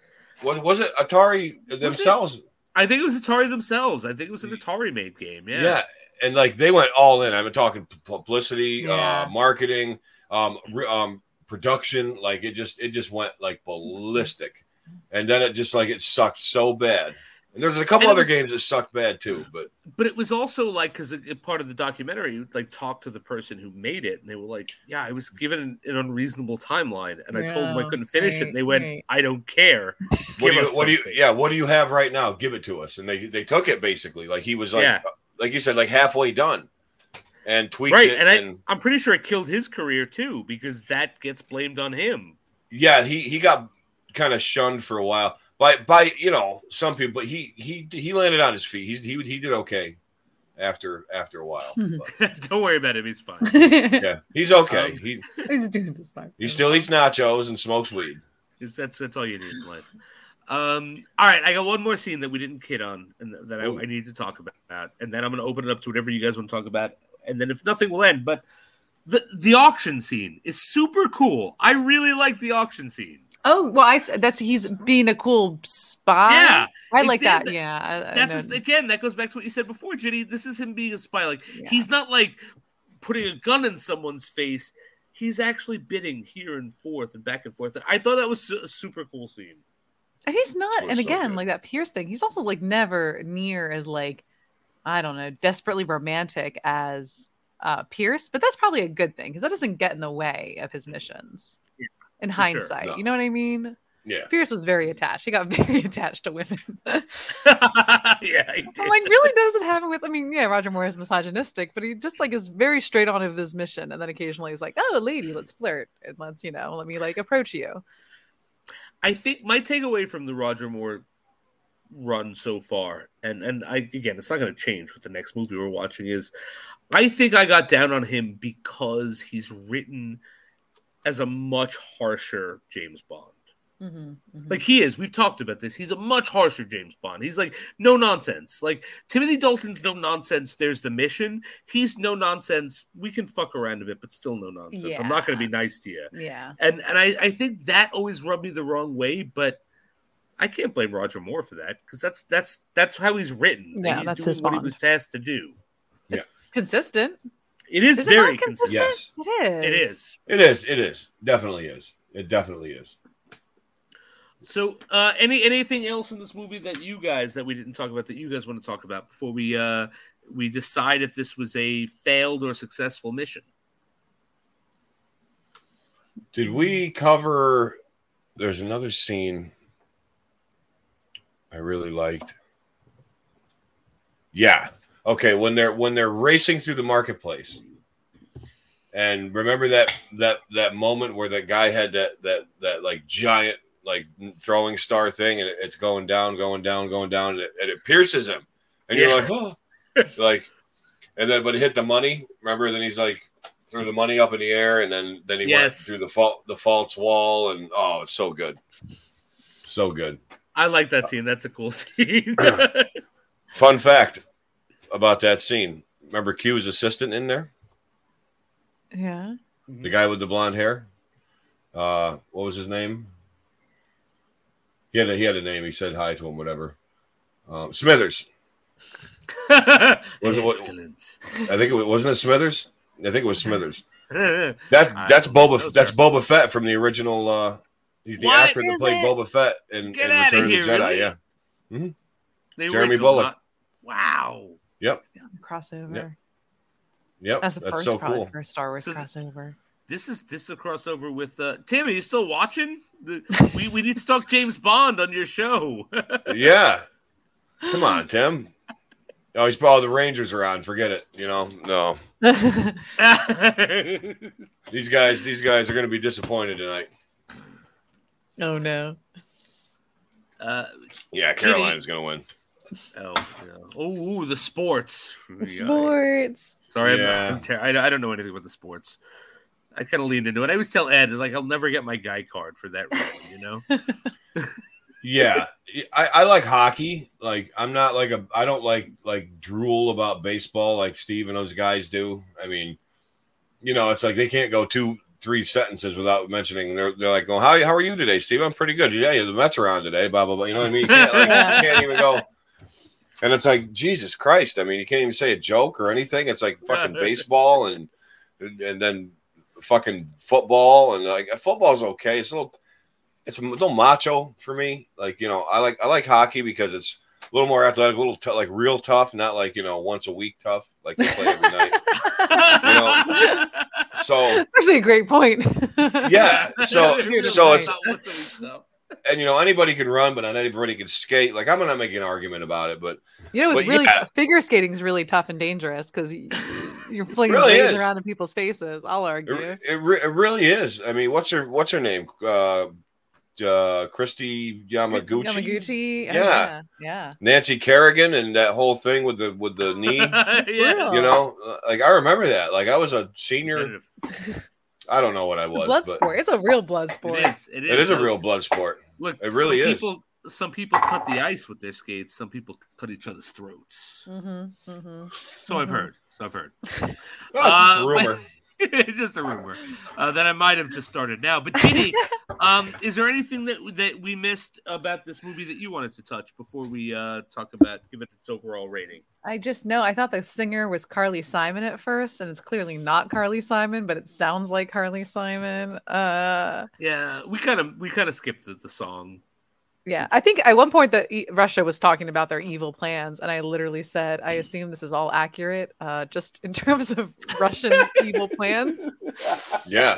was was it Atari themselves? I think it was Atari themselves. I think it was an Atari made game. Yeah. Yeah, and like they went all in. I'm talking pu- publicity, Yeah. uh, marketing, um, re- um, production. Like it just it just went like ballistic, and then it just like it sucked so bad. And there's a couple And it other was- games that sucked bad too, but But it was also like because part of the documentary, you like talked to the person who made it, and they were like, "Yeah, I was given an, an unreasonable timeline, and I told them I Yeah, couldn't finish it." right, And they went, right. "I don't care. what Give do you us what do you something." yeah what do you have right now? Give it to us. And they they took it basically like he was like Yeah. like you said like halfway done, and tweaked Right, it. and I, and I'm pretty sure it killed his career too because that gets blamed on him. yeah, he he got kind of shunned for a while by by you know some people, but he he he landed on his feet. He's he he did okay after after a while. But, Don't worry about him; he's fine. yeah, he's okay. Um, he He's doing this fine. he still eats nachos and smokes weed. It's- That's that's all you need in life. Um, all right, I got one more scene that we didn't kid on, and that I, Ooh. I need to talk about, and then I'm going to open it up to whatever you guys want to talk about, and then if nothing will end. But the the auction scene is super cool. I really like the auction scene. Oh well, I that's he's being a cool spy. Yeah, I it like did that. that- Yeah, I- I That's know. just, again that goes back to what you said before, Ginny. This is him being a spy. Like Yeah. he's not like putting a gun in someone's face. He's actually bidding here and forth and back and forth. And I thought that was a super cool scene. And he's not. was And so again, good. like that Pierce thing, he's also like never near as like I don't know, desperately romantic as uh, Pierce. But that's probably a good thing because that doesn't get in the way of his missions. Yeah, in for sure, hindsight, no. you know what I mean? Yeah. Pierce was very attached. He got very attached to women. Yeah, he did. I'm like, really doesn't happen with, I mean, yeah, Roger Moore is misogynistic, but he just like is very straight on with his mission. And then occasionally he's like, oh, lady, let's flirt. And let's, you know, let me like approach you. I think my takeaway from the Roger Moore run so far, and, and I again, it's not going to change with the next movie we're watching, is I think I got down on him because he's written as a much harsher James Bond. Mm-hmm, mm-hmm. Like he is. We've talked about this. He's a much harsher James Bond. He's like no nonsense. Like Timothy Dalton's no nonsense. There's the mission. He's no nonsense. We can fuck around a bit, but still no nonsense. Yeah. I'm not going to be nice to you. Yeah. And and I, I think that always rubbed me the wrong way, but I can't blame Roger Moore for that because that's that's that's how he's written. Yeah, he's that's doing his what Bond. he was tasked to do. It's yeah. consistent. It is, is very it consistent. Yes. It is. It is. It is. It is. Definitely is. It definitely is. So, uh, any anything else in this movie that you guys that we didn't talk about that you guys want to talk about before we uh, we decide if this was a failed or successful mission? Did we cover? There's another scene I really liked. Yeah. Okay. When they're when they're racing through the marketplace, and remember that that that moment where that guy had that that that like giant like throwing star thing, and it, it's going down, going down, going down, and it, and it pierces him, and Yeah. you're like, oh, like, and then but it hit the money. Remember? Then he's like threw the money up in the air, and then then he Yes. went through the fault the false wall, and oh, it's so good, so good. I like that scene. That's a cool scene. Fun fact about that scene: remember Q's assistant in there, Yeah. the guy with the blonde hair. Uh, what was his name? He had a, he had a name. He said hi to him. Whatever. Um, Smithers. Was it what? Excellent. I think it was, wasn't it Smithers. I think it was Smithers. That That that's Boba. That's Boba Fett from the original. Uh, he's the What actor that is played it? Boba Fett in, Get in outta Return here, of the Jedi. really? Yeah. Mm-hmm. The Jeremy original, Bullock. not- Wow. Yep. Crossover. Yep. Yep. That's the that's first, so probably cool. the first Star Wars So th- crossover. This is this is a crossover with uh, Tim. Are you still watching? The, we we need to talk James Bond on your show. Yeah. Come on, Tim. Oh, he's probably the Rangers are on. Forget it. You know, no. These guys, these guys are going to be disappointed tonight. Oh no. uh, Yeah, Carolina's going to win. oh, yeah. oh, ooh, the sports. The sports. Sorry, Yeah. I'm, I'm ter- I, I don't know anything about the sports. I kind of leaned into it. I always tell Ed, like, I'll never get my guy card for that reason, you know? Yeah, I, I like hockey. Like, I'm not like a, I don't like like drool about baseball like Steve and those guys do. I mean, you know, it's like they can't go two, three sentences without mentioning. They're, they're like, "Well, how how are you today, Steve? I'm pretty good. Yeah, the Mets are on today. Blah blah blah." You know what I mean? You can't, like, you can't even go. And it's like, Jesus Christ! I mean, you can't even say a joke or anything. It's like fucking baseball and and then fucking football, and like football's okay. It's a little, it's a little macho for me. Like, you know, I like I like hockey because it's a little more athletic, a little t- like real tough, not like, you know, once a week tough, like they play every night. You know, so That's actually a great point. yeah, so so it's it's and you know anybody can run, but not everybody can skate. Like I'm not making an argument about it, but You know, it's But really yeah. t- figure skating is really tough and dangerous because you're flinging Really blades is. around in people's faces. I'll argue. it, it, re- it really is. I mean, what's her what's her name? Uh, uh, Christy Yamaguchi, Yamaguchi. Oh, Yeah. yeah. Yeah. Nancy Kerrigan, and that whole thing with the with the knee. yeah. You know, uh, like I remember that. Like I was a senior. I don't know what I The was, blood but sport. It's a real blood sport. It is. It is, it is a Uh, real blood sport. Look, It really some is. People, some people cut the ice with their skates. Some people cut each other's throats. Mm-hmm, mm-hmm. So I've Mhm. heard. So I've heard. Well, it's just a Uh, rumor. It's just a rumor uh, that I might have just started now. But Ginny, um, is there anything that that we missed about this movie that you wanted to touch before we uh, talk about give it its overall rating? I just know I thought the singer was Carly Simon at first, and it's clearly not Carly Simon, but it sounds like Carly Simon. Uh, Yeah, we kind of we kind of skipped the, the song. yeah, I think at one point that e- Russia was talking about their evil plans, and I literally said, "I assume this is all accurate, uh, just in terms of Russian evil plans." Yeah,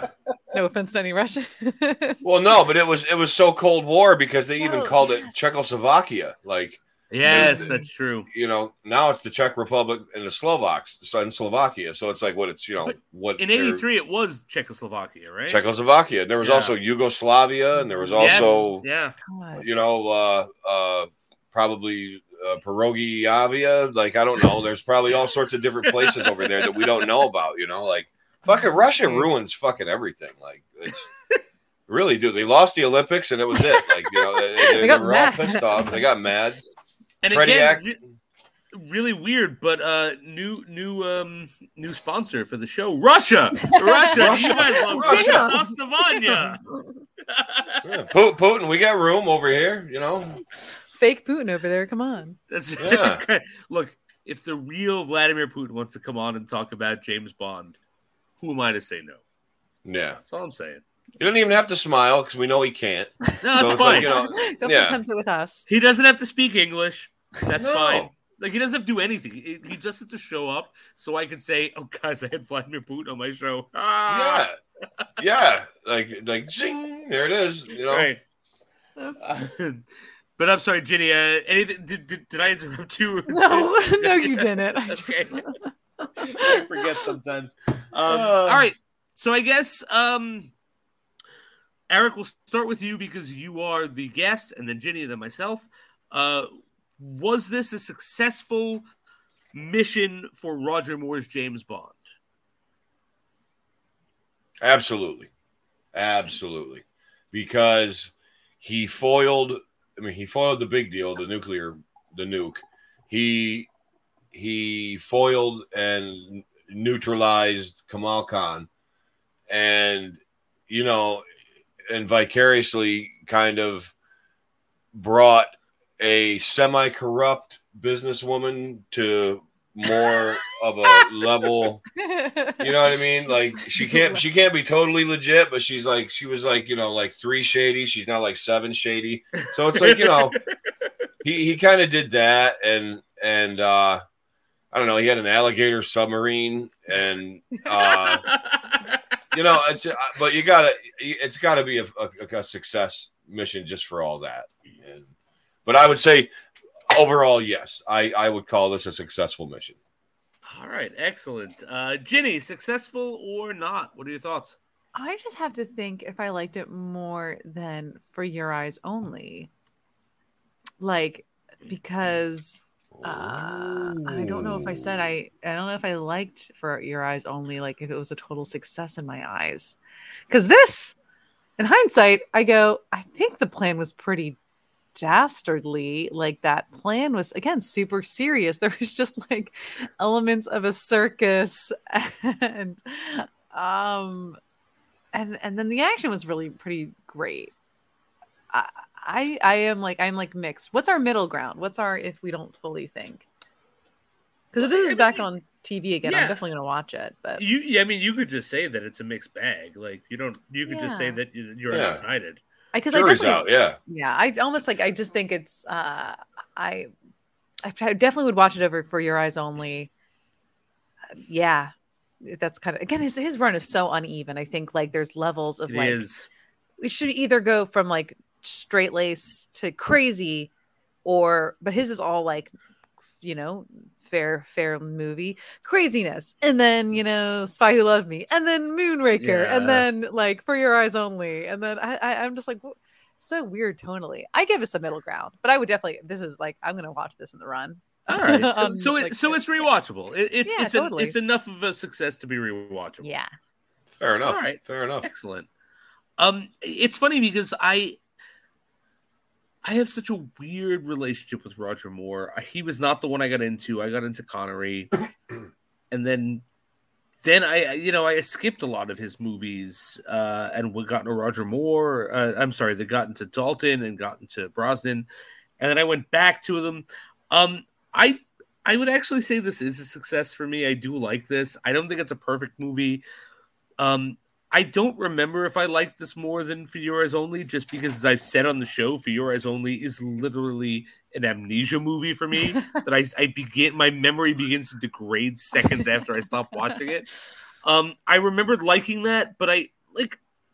No offense to any Russian. Well, no, but it was it was so Cold War because they even Oh, called yes. it Czechoslovakia. Like, Yes, and, that's true. You know, now it's the Czech Republic and the Slovaks, so in Slovakia. So it's like what it's you know But what in eighty-three it was Czechoslovakia, right? Czechoslovakia. There was Yeah. also Yugoslavia, and there was Yes, also yeah. God. you know uh, uh, probably uh, Perogiavia. Like I don't know. There's probably all sorts of different places over there that we don't know about. You know, like fucking Russia ruins fucking everything. Like it's. Really do. They lost the Olympics and it was it. Like, you know, they, they, They they got were mad. all pissed off. They got mad. And Freddie again, Act- re- really weird, but uh, new new um new sponsor for the show, Russia. Russia, Russia. you guys love Russia. Russia. Nastavanya. Yeah. Pu- Putin, we got room over here, you know. Fake Putin over there. Come on. That's Yeah. Look, if the real Vladimir Putin wants to come on and talk about James Bond, who am I to say no? Yeah. That's all I'm saying. You don't even have to smile because we know he can't. No, that's So it's fine. like, you know, Don't yeah. attempt it with us. He doesn't have to speak English. That's No. fine. Like, he doesn't have to do anything. He, he just has to show up so I can say, oh, guys, I had Vladimir Putin on my show. Ah! Yeah. Yeah. Like, like, zing. There it is. You know. Right. Uh, but I'm sorry, Ginny. Uh, anything? Did, did, did I interrupt you? No, no, you didn't. I just- Okay. I forget sometimes. Um, all right. So I guess, um, Eric, we'll start with you because you are the guest, and then Ginny, and then myself. Uh, was this a successful mission for Roger Moore's James Bond? Absolutely. Absolutely. Because he foiled, I mean, he foiled the big deal, the nuclear, the nuke. He, he foiled and neutralized Kamal Khan. And, you know, and vicariously kind of brought a semi-corrupt businesswoman to more of a level, you know what I mean? Like she can't she can't be totally legit, but she's like she was like, you know, like three shady. She's now like seven shady. So it's like, you know, he, he kind of did that and and uh I don't know, he had an alligator submarine and uh you know, it's but you gotta it's gotta be a, a, a success mission just for all that. And, but I would say overall, yes, I, I would call this a successful mission. All right, excellent. Uh, Ginny, successful or not? What are your thoughts? I just have to think if I liked it more than For Your Eyes Only. Like, because uh, I don't know if I said I, I don't know if I liked For Your Eyes Only, like if it was a total success in my eyes. Because this, in hindsight, I go, I think the plan was pretty dastardly. Like that plan was again super serious. There was just like elements of a circus and um and and then the action was really pretty great. I I, I am like I'm like mixed. What's our middle ground? What's our if we don't fully think? Because if this is back on T V again, yeah. I'm definitely gonna watch it. But you, yeah, I mean, you could just say that it's a mixed bag. Like you don't, you could just say Yeah. that you- you're Yeah. undecided. because I Jury's definitely, out, yeah. yeah, I almost like I just think it's uh I I definitely would watch it over For Your Eyes Only. Yeah, that's kind of again his his run is so uneven. I think like there's levels of It like is. we should either go from like straight lace to crazy, or but his is all like you know fair fair movie craziness, and then you know Spy Who Loved Me, and then Moonraker, Yeah. and then like For Your Eyes Only, and then I, I I'm just like. Wh- so weird tonally. I give us a middle ground, but I would definitely. This is like I'm gonna watch this in the run. All right, so Um, so, it, like, so it's rewatchable. It, it's Yeah, it's, totally. a, it's enough of a success to be rewatchable. Yeah. Fair enough. All right. Fair enough. Excellent. Um, it's funny because I I have such a weird relationship with Roger Moore. He was not the one I got into. I got into Connery, and then then I you know I skipped a lot of his movies uh, and we got into Roger Moore. Uh, I'm sorry, they got into Dalton and got into Brosnan, and then I went back to them. Um, I I would actually say this is a success for me. I do like this. I don't think it's a perfect movie. Um, I don't remember if I liked this more than For Your Eyes Only, just because, as I've said on the show, For Your Eyes Only is literally an amnesia movie for me. that I, I begin, my memory begins to degrade seconds after I stop watching it. Um, I remembered liking that, but I like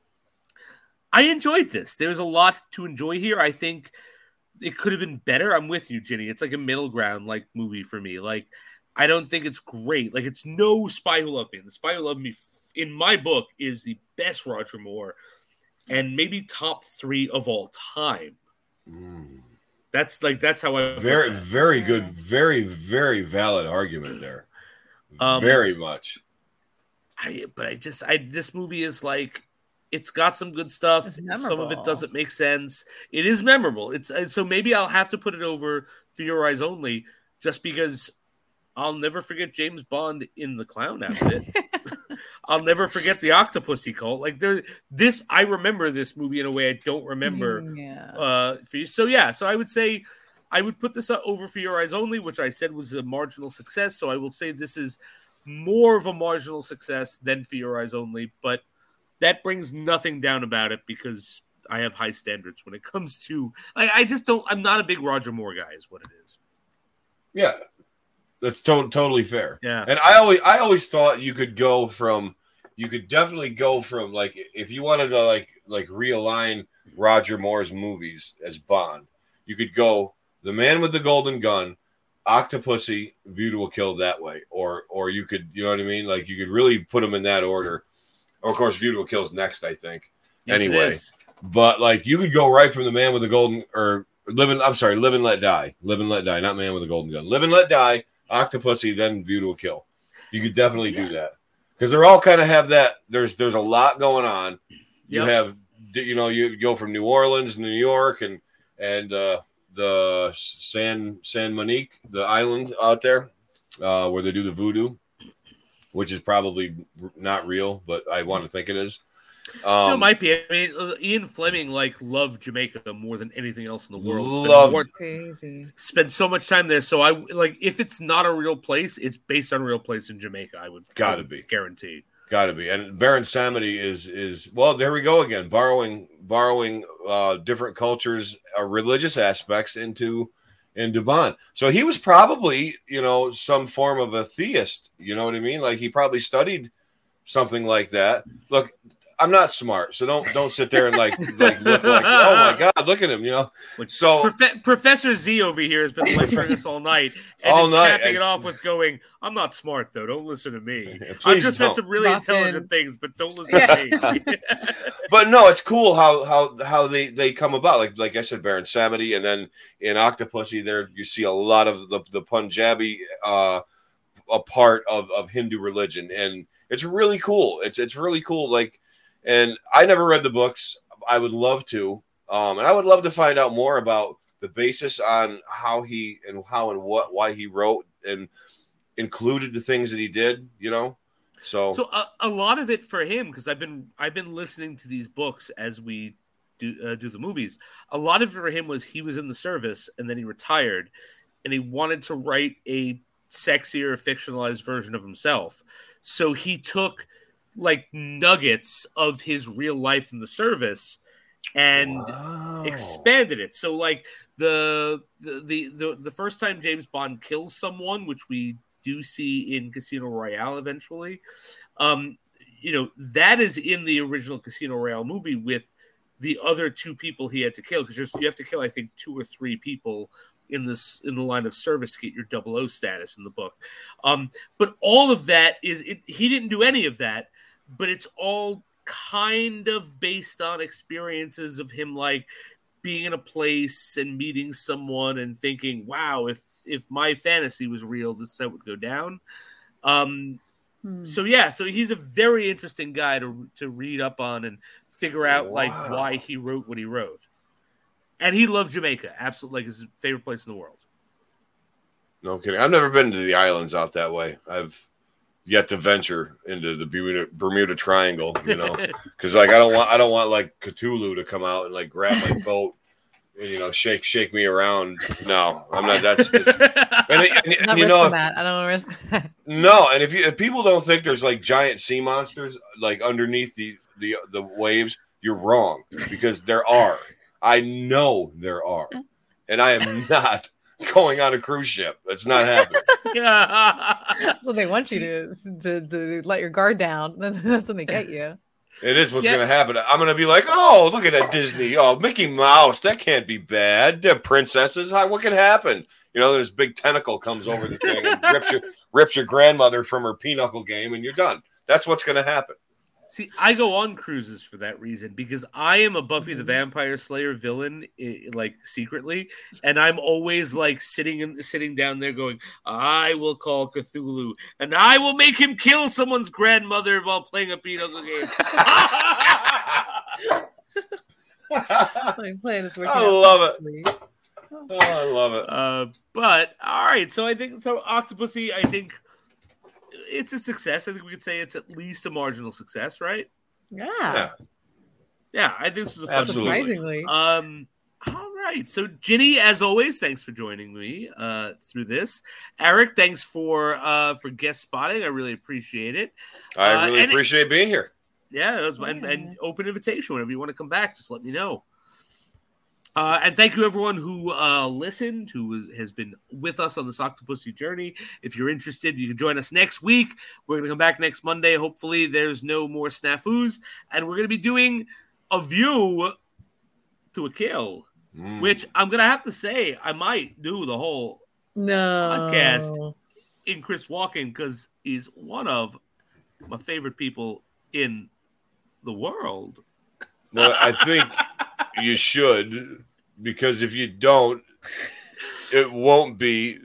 I enjoyed this. There's a lot to enjoy here. I think it could have been better. I'm with you, Ginny. It's like a middle ground like movie for me. Like, I don't think it's great. Like, it's no Spy Who Loved Me. The Spy Who Loved Me, in my book, is the best Roger Moore and maybe top three of all time. Mm. That's like that's how I very very good, very very valid argument there. Um, very much. I but I just I this movie is like it's got some good stuff. Some of it doesn't make sense. It is memorable. It's so maybe I'll have to put it over For Your Eyes Only just because I'll never forget James Bond in the clown outfit. I'll never forget the Octopussy cult. Like there, this I remember this movie in a way I don't remember. Yeah. Uh, for you. So yeah, so I would say I would put this over For Your Eyes Only, which I said was a marginal success. So I will say this is more of a marginal success than For Your Eyes Only, but that brings nothing down about it because I have high standards when it comes to. I, I just don't. I'm not a big Roger Moore guy, is what it is. Yeah. That's to- totally fair. Yeah. And I always I always thought you could go from you could definitely go from like if you wanted to like like realign Roger Moore's movies as Bond, you could go The Man with the Golden Gun, Octopussy, View to a Kill that way. Or or you could, you know what I mean? Like you could really put them in that order. Or of course View to a Kill is next, I think. Yes, anyway. But like you could go right from The Man with the Golden or Live and I'm sorry, Live and Let Die. Live and Let Die, not Man with the Golden Gun. Live and Let Die. Octopussy, then View to a Kill. You could definitely yeah. do that because they're all kind of have that. There's there's a lot going on. You yep. have you know you go from New Orleans, to New York, and and uh, the San San Monique, the island out there uh, where they do the voodoo, which is probably not real, but I want to think it is. Um, no, it might be. I mean, Ian Fleming like loved Jamaica more than anything else in the world. Love more, crazy. Spent so much time there. So I like if it's not a real place, it's based on a real place in Jamaica. I would gotta be guaranteed. Gotta be. And Baron Samedi is is well. There we go again. Borrowing borrowing uh, different cultures, uh, religious aspects into into Bond. So he was probably you know some form of a theist. You know what I mean? Like he probably studied something like that. Look. I'm not smart, so don't don't sit there and like like look like oh my god, look at him, you know. So Profe- Professor Z over here has been lecturing us all night, and all night, capping and... it off with going, "I'm not smart though. Don't listen to me. I've just said some really Lock intelligent in. things, but don't listen to me." But no, it's cool how how how they they come about. Like like I said, Baron Samedi, and then in Octopussy, there you see a lot of the the Punjabi uh, a part of of Hindu religion, and it's really cool. It's it's really cool. Like. And I never read the books. I would love to. Um, and I would love to find out more about the basis on how he and how and what, why he wrote and included the things that he did, you know? So, so a, a lot of it for him, because I've been, I've been listening to these books as we do, uh, do the movies. A lot of it for him was he was in the service and then he retired and he wanted to write a sexier fictionalized version of himself. So he took like nuggets of his real life in the service and wow. expanded it. So like the, the the the the first time James Bond kills someone, which we do see in Casino Royale eventually, um, you know, that is in the original Casino Royale movie with the other two people he had to kill because you have to kill I think two or three people in this in the line of service to get your double O status in the book. Um, but all of that is it, he didn't do any of that. But it's all kind of based on experiences of him, like being in a place and meeting someone and thinking, wow, if if my fantasy was real, this set would go down. Um, hmm. So, yeah, so he's a very interesting guy to to read up on and figure out, wow. like, why he wrote what he wrote. And he loved Jamaica, absolutely, like his favorite place in the world. No kidding. I've never been to the islands out that way. I've yet to venture into the Bermuda, Bermuda Triangle, you know, because like I don't want I don't want like Cthulhu to come out and like grab my boat and you know shake shake me around. No, I'm not. That's just, and, and, and, not you know, if, that. I don't want to risk that. No, and if you if people don't think there's like giant sea monsters like underneath the the the waves, you're wrong because there are. I know there are, and I am not going on a cruise ship. That's not happening. That's what they want you to, to to let your guard down. That's when they get you. It is what's yeah. going to happen. I'm going to be like, oh, look at that Disney. Oh, Mickey Mouse. That can't be bad. They're princesses. How, what can happen? You know, this big tentacle comes over the thing and rips your, rips your grandmother from her pinochle game, and you're done. That's what's going to happen. See, I go on cruises for that reason because I am a Buffy the Vampire Slayer villain, like secretly, and I'm always like sitting in, sitting down there going, "I will call Cthulhu, and I will make him kill someone's grandmother while playing a pinochle game." My plan is working. I love it. Oh, I love it. Uh, but all right, so I think so. Octopussy, I think. It's a success. I think we could say it's at least a marginal success, right? Yeah. Yeah, yeah I think this was a fun surprisingly. Um, all right. So, Ginny, as always, thanks for joining me uh, through this. Eric, thanks for uh, for guest spotting. I really appreciate it. I really uh, appreciate it, being here. Yeah, it was yeah. And, and open invitation. Whenever you want to come back, just let me know. Uh, and thank you, everyone who uh, listened, who was, has been with us on this Octopussy journey. If you're interested, you can join us next week. We're going to come back next Monday. Hopefully, there's no more snafus. And we're going to be doing a view to a kill, mm. which I'm going to have to say I might do the whole no. podcast in Chris Walken because he's one of my favorite people in the world. Well, I think you should, because if you don't, it won't be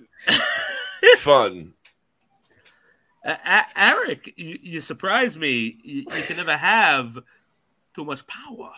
fun. Uh, A- Eric, you, you surprise me. You, you can never have too much power.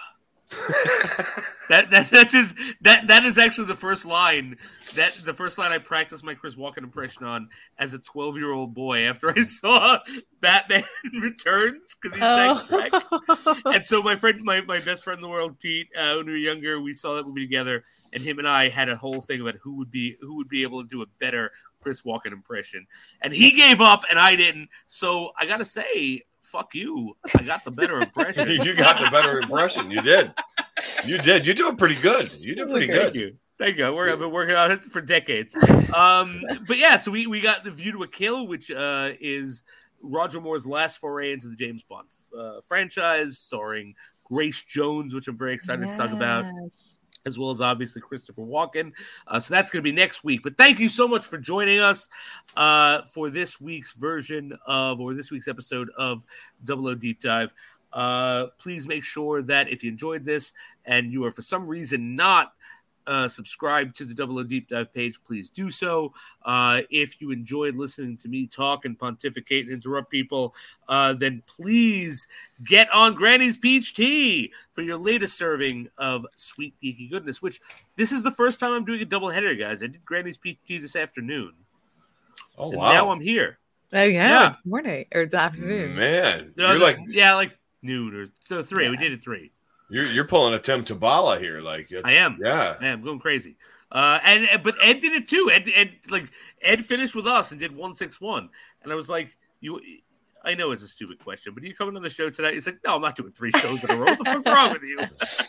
that, that that's his that that is actually the first line that the first line I practiced my Chris Walken impression on as a twelve year old boy after I saw Batman Returns because he's oh. back. And so my friend, my, my best friend in the world, Pete, uh, when we were younger, we saw that movie together, and him and I had a whole thing about who would be who would be able to do a better Chris Walken impression, and he gave up, and I didn't. So I gotta say. Fuck you. I got the better impression. You got the better impression. You did. You did. You doing pretty good. You did pretty Thank good. You. Thank you. We're, I've been working on it for decades. Um, but yeah, so we, we got The View to a Kill, which uh, is Roger Moore's last foray into the James Bond uh, franchise, starring Grace Jones, which I'm very excited yes. to talk about, as well as obviously Christopher Walken. Uh, so that's going to be next week. But thank you so much for joining us uh, for this week's version of, or this week's episode of Double O Deep Dive. Uh, please make sure that if you enjoyed this and you are for some reason not uh, subscribed to the Double O Deep Dive page, please do so. Uh, if you enjoyed listening to me talk and pontificate and interrupt people, uh, then please get on Granny's Peach Tea for your latest serving of sweet geeky goodness, which this is the first time I'm doing a double header, guys. I did Granny's Peach Tea this afternoon. Oh, and wow. now I'm here. Oh, yeah. yeah. It's morning or the afternoon. Man. No, you're like Yeah, like noon or th- three. Yeah. We did it three. You're you're pulling a Tim Tabala here, like I am. Yeah, I am going crazy. Uh, and but Ed did it too. Ed, Ed like Ed finished with us and did one six one, and I was like, you. I know it's a stupid question, but are you coming on the show tonight? He's like, no, I'm not doing three shows in a row. What the fuck's wrong with you?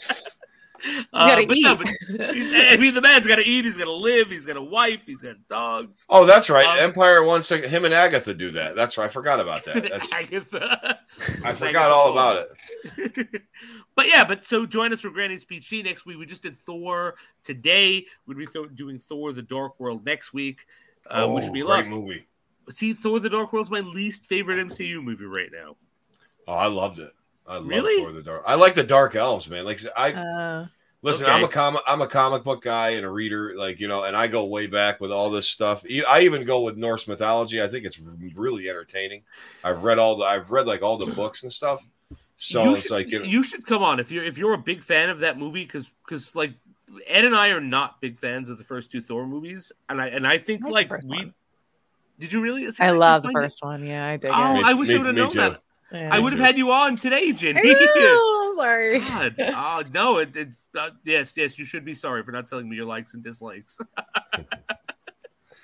You gotta uh, but eat. No, but I mean, the man's got to eat. He's got to live. He's got a wife. He's got dogs. Oh, that's right. Um, Empire one second. Him and Agatha do that. That's right. I forgot about that. That's, Agatha. I forgot all about it. But yeah, but so join us for Granny's Peach Tea next week. We just did Thor today. We'll be th- doing Thor: The Dark World next week, uh, oh, which we great love. movie. See, Thor: The Dark World is my least favorite M C U movie right now. Oh, I loved it. I love really? Thor: The Dark. I like the Dark Elves, man. Like I. Uh... Listen, okay. I'm a comic. I'm a comic book guy and a reader, like you know, and I go way back with all this stuff. I even go with Norse mythology. I think it's really entertaining. I've read all the. I've read like all the books and stuff. So you it's should, like you, know, you should come on if you're if you're a big fan of that movie because because like Ed and I are not big fans of the first two Thor movies, and I and I think I like, like we. One. Did you really? I love the first it? one. Yeah, I did. Oh, it. I wish me, I would have known too. that. Yeah, I would have had you on today, Jen. Oh, sorry. God. Oh, no, it, it uh, yes, yes, you should be sorry for not telling me your likes and dislikes.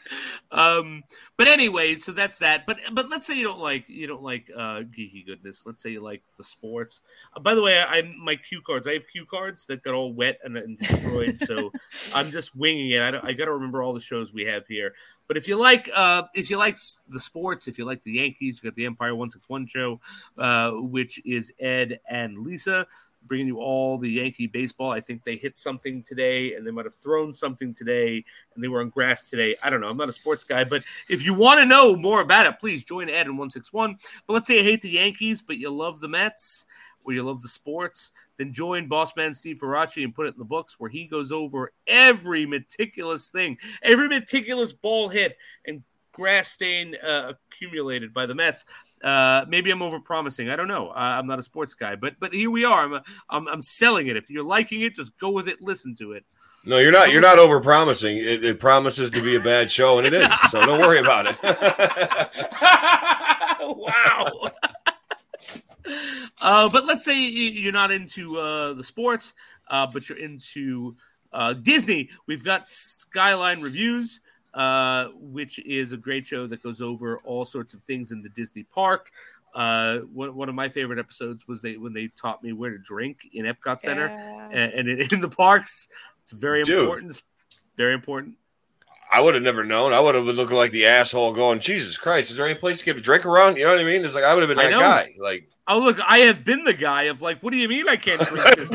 um, but anyway, so that's that. But but let's say you don't like you don't like uh, geeky goodness. Let's say you like the sports. Uh, by the way, I, I my cue cards. I have cue cards that got all wet and, and destroyed. So I'm just winging it. I, don't, I got to remember all the shows we have here. But if you like uh, if you like the sports, if you like the Yankees, you got the Empire one sixty-one show, uh, which is Ed and Lisa bringing you all the Yankee baseball. I think they hit something today, and they might have thrown something today, and they were on grass today. I don't know. I'm not a sports guy, but if you want to know more about it, please join Ed in one sixty-one. But let's say you hate the Yankees, but you love the Mets, or you love the sports, then join Boss Man Steve Faraci and put it in the books, where he goes over every meticulous thing, every meticulous ball hit and grass stain uh, accumulated by the Mets. Uh, maybe I'm overpromising. I don't know. Uh, I'm not a sports guy, but but here we are. I'm, a, I'm I'm selling it. If you're liking it, just go with it. Listen to it. No, you're not. You're not overpromising. It, it promises to be a bad show, and it is. So don't worry about it. Wow. uh, but let's say you're not into uh, the sports, uh, but you're into uh, Disney. We've got Skyline Reviews, uh, which is a great show that goes over all sorts of things in the Disney park. Uh, one, one of my favorite episodes was they when they taught me where to drink in Epcot Center Yeah. and, and in, in the parks. It's very Dude. important. Very important. I would have never known. I would have been looking like the asshole going, Jesus Christ, is there any place to get a drink around? You know what I mean? It's like I would have been I that know. guy. Like, oh, look, I have been the guy of like, what do you mean I can't drink this?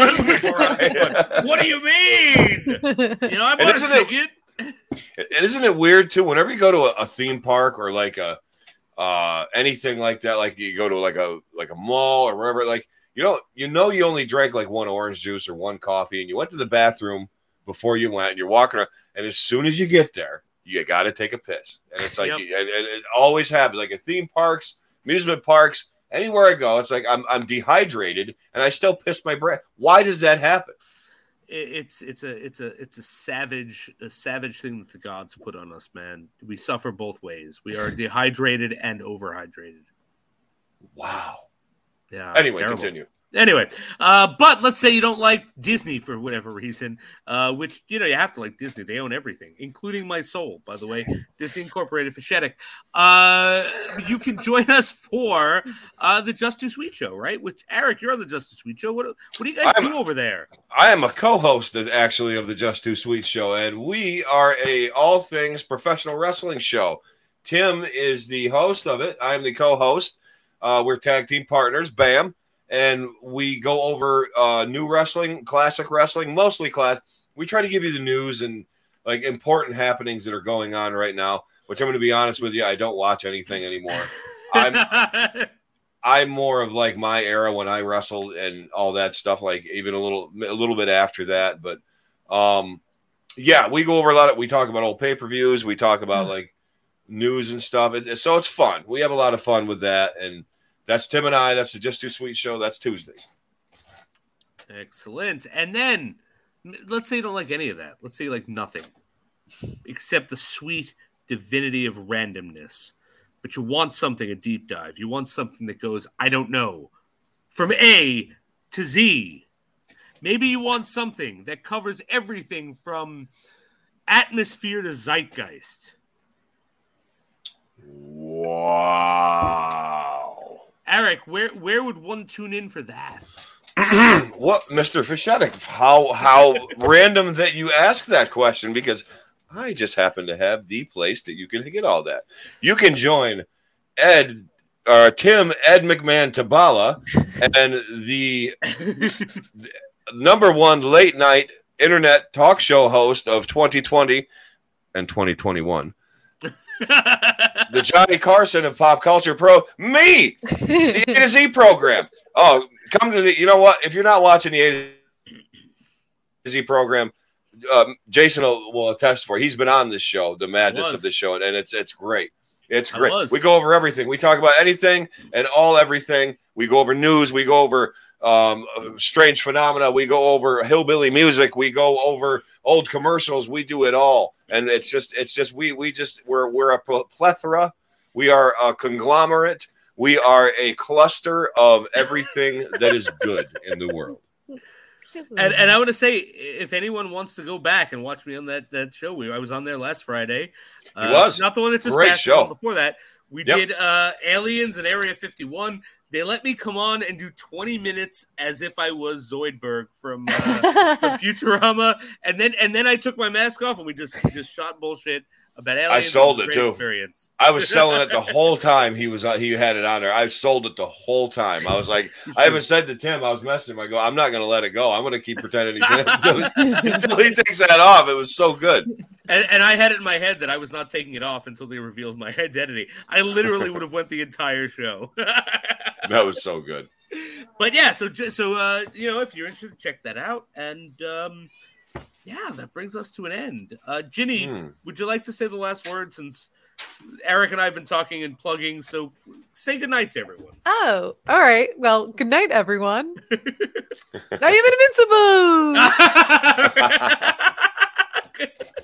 What do you mean? You know, I bought a ticket. And isn't it weird too? Whenever you go to a, a theme park or like a uh, anything like that, like you go to like a like a mall or wherever, like you know, you know, you only drank like one orange juice or one coffee, and you went to the bathroom before you went, and you're walking around, and as soon as you get there, you got to take a piss, and it's like, yep. and, and it always happens, like at theme parks, amusement parks, anywhere I go, it's like I'm I'm dehydrated, and I still piss my breath. Why does that happen? It's it's a it's a it's a savage a savage thing that the gods put on us, man. We suffer both ways. We are dehydrated and overhydrated. Wow. Yeah. Anyway, continue. Anyway, uh, but let's say you don't like Disney for whatever reason, uh, which, you know, you have to like Disney. They own everything, including my soul, by the way. Disney Incorporated for Sheddick. Uh, you can join us for uh, the Just Too Sweet show, right? Which, Eric, you're on the Just Too Sweet show. What, what do you guys I'm, do over there? I am a co-host, of, actually, of the Just Too Sweet show, and we are a all things professional wrestling show. Tim is the host of it. I'm the co-host. Uh, we're tag team partners, bam. And we go over uh, new wrestling, classic wrestling, mostly class. We try to give you the news and like important happenings that are going on right now, which I'm going to be honest with you, I don't watch anything anymore. I'm I'm more of like my era when I wrestled and all that stuff, like even a little a little bit after that. But um, yeah, we go over a lot of, we talk about old pay-per-views. We talk about like news and stuff. It, so it's fun. We have a lot of fun with that. And that's Tim and I. That's the Just Too Sweet show. That's Tuesdays. Excellent. And then let's say you don't like any of that. Let's say you like nothing except the sweet divinity of randomness. But you want something, a deep dive. You want something that goes, I don't know, from A to Z. Maybe you want something that covers everything from atmosphere to zeitgeist. Wow. Eric, where where would one tune in for that? What, Mister Fischetti? How how random that you ask that question, because I just happen to have the place that you can get all that. You can join Ed, uh, Tim Ed McMahon Tabala, and the number one late night internet talk show host of twenty twenty and twenty twenty-one. The Johnny Carson of Pop Culture Pro, me, the A to Z program. Oh, come to the, you know what? If you're not watching the A to Z program, um, Jason will, will attest for it. He's been on this show, the madness of this show, and it's it's great. It's great. We go over everything. We talk about anything and all everything. We go over news. We go over um, strange phenomena. We go over hillbilly music. We go over old commercials. We do it all. And it's just, it's just, we, we just, we're, we're a plethora. We are a conglomerate. We are a cluster of everything that is good in the world. And and I want to say, if anyone wants to go back and watch me on that that show, we I was on there last Friday. Uh, it was not the one that just great passed show. Before that, we yep. did uh, Aliens and Area fifty-one. They let me come on and do twenty minutes as if I was Zoidberg from, uh, from Futurama, and then and then I took my mask off and we just just shot bullshit about aliens. I sold it too. Experience. I was selling it the whole time he was on, he had it on there. I sold it the whole time. I was like, I even said to Tim, I was messing him. I go, I'm not going to let it go. I'm going to keep pretending he's in it until, until he takes that off. It was so good. And, and I had it in my head that I was not taking it off until they revealed my identity. I literally would have went the entire show. That was so good. But yeah, so so uh, you know, if you're interested, check that out. And um, yeah, that brings us to an end. Uh, Ginny, hmm. would you like to say the last word since Eric and I have been talking and plugging? So say goodnight to everyone. Oh, all right. Well, good night, everyone. I am invincible.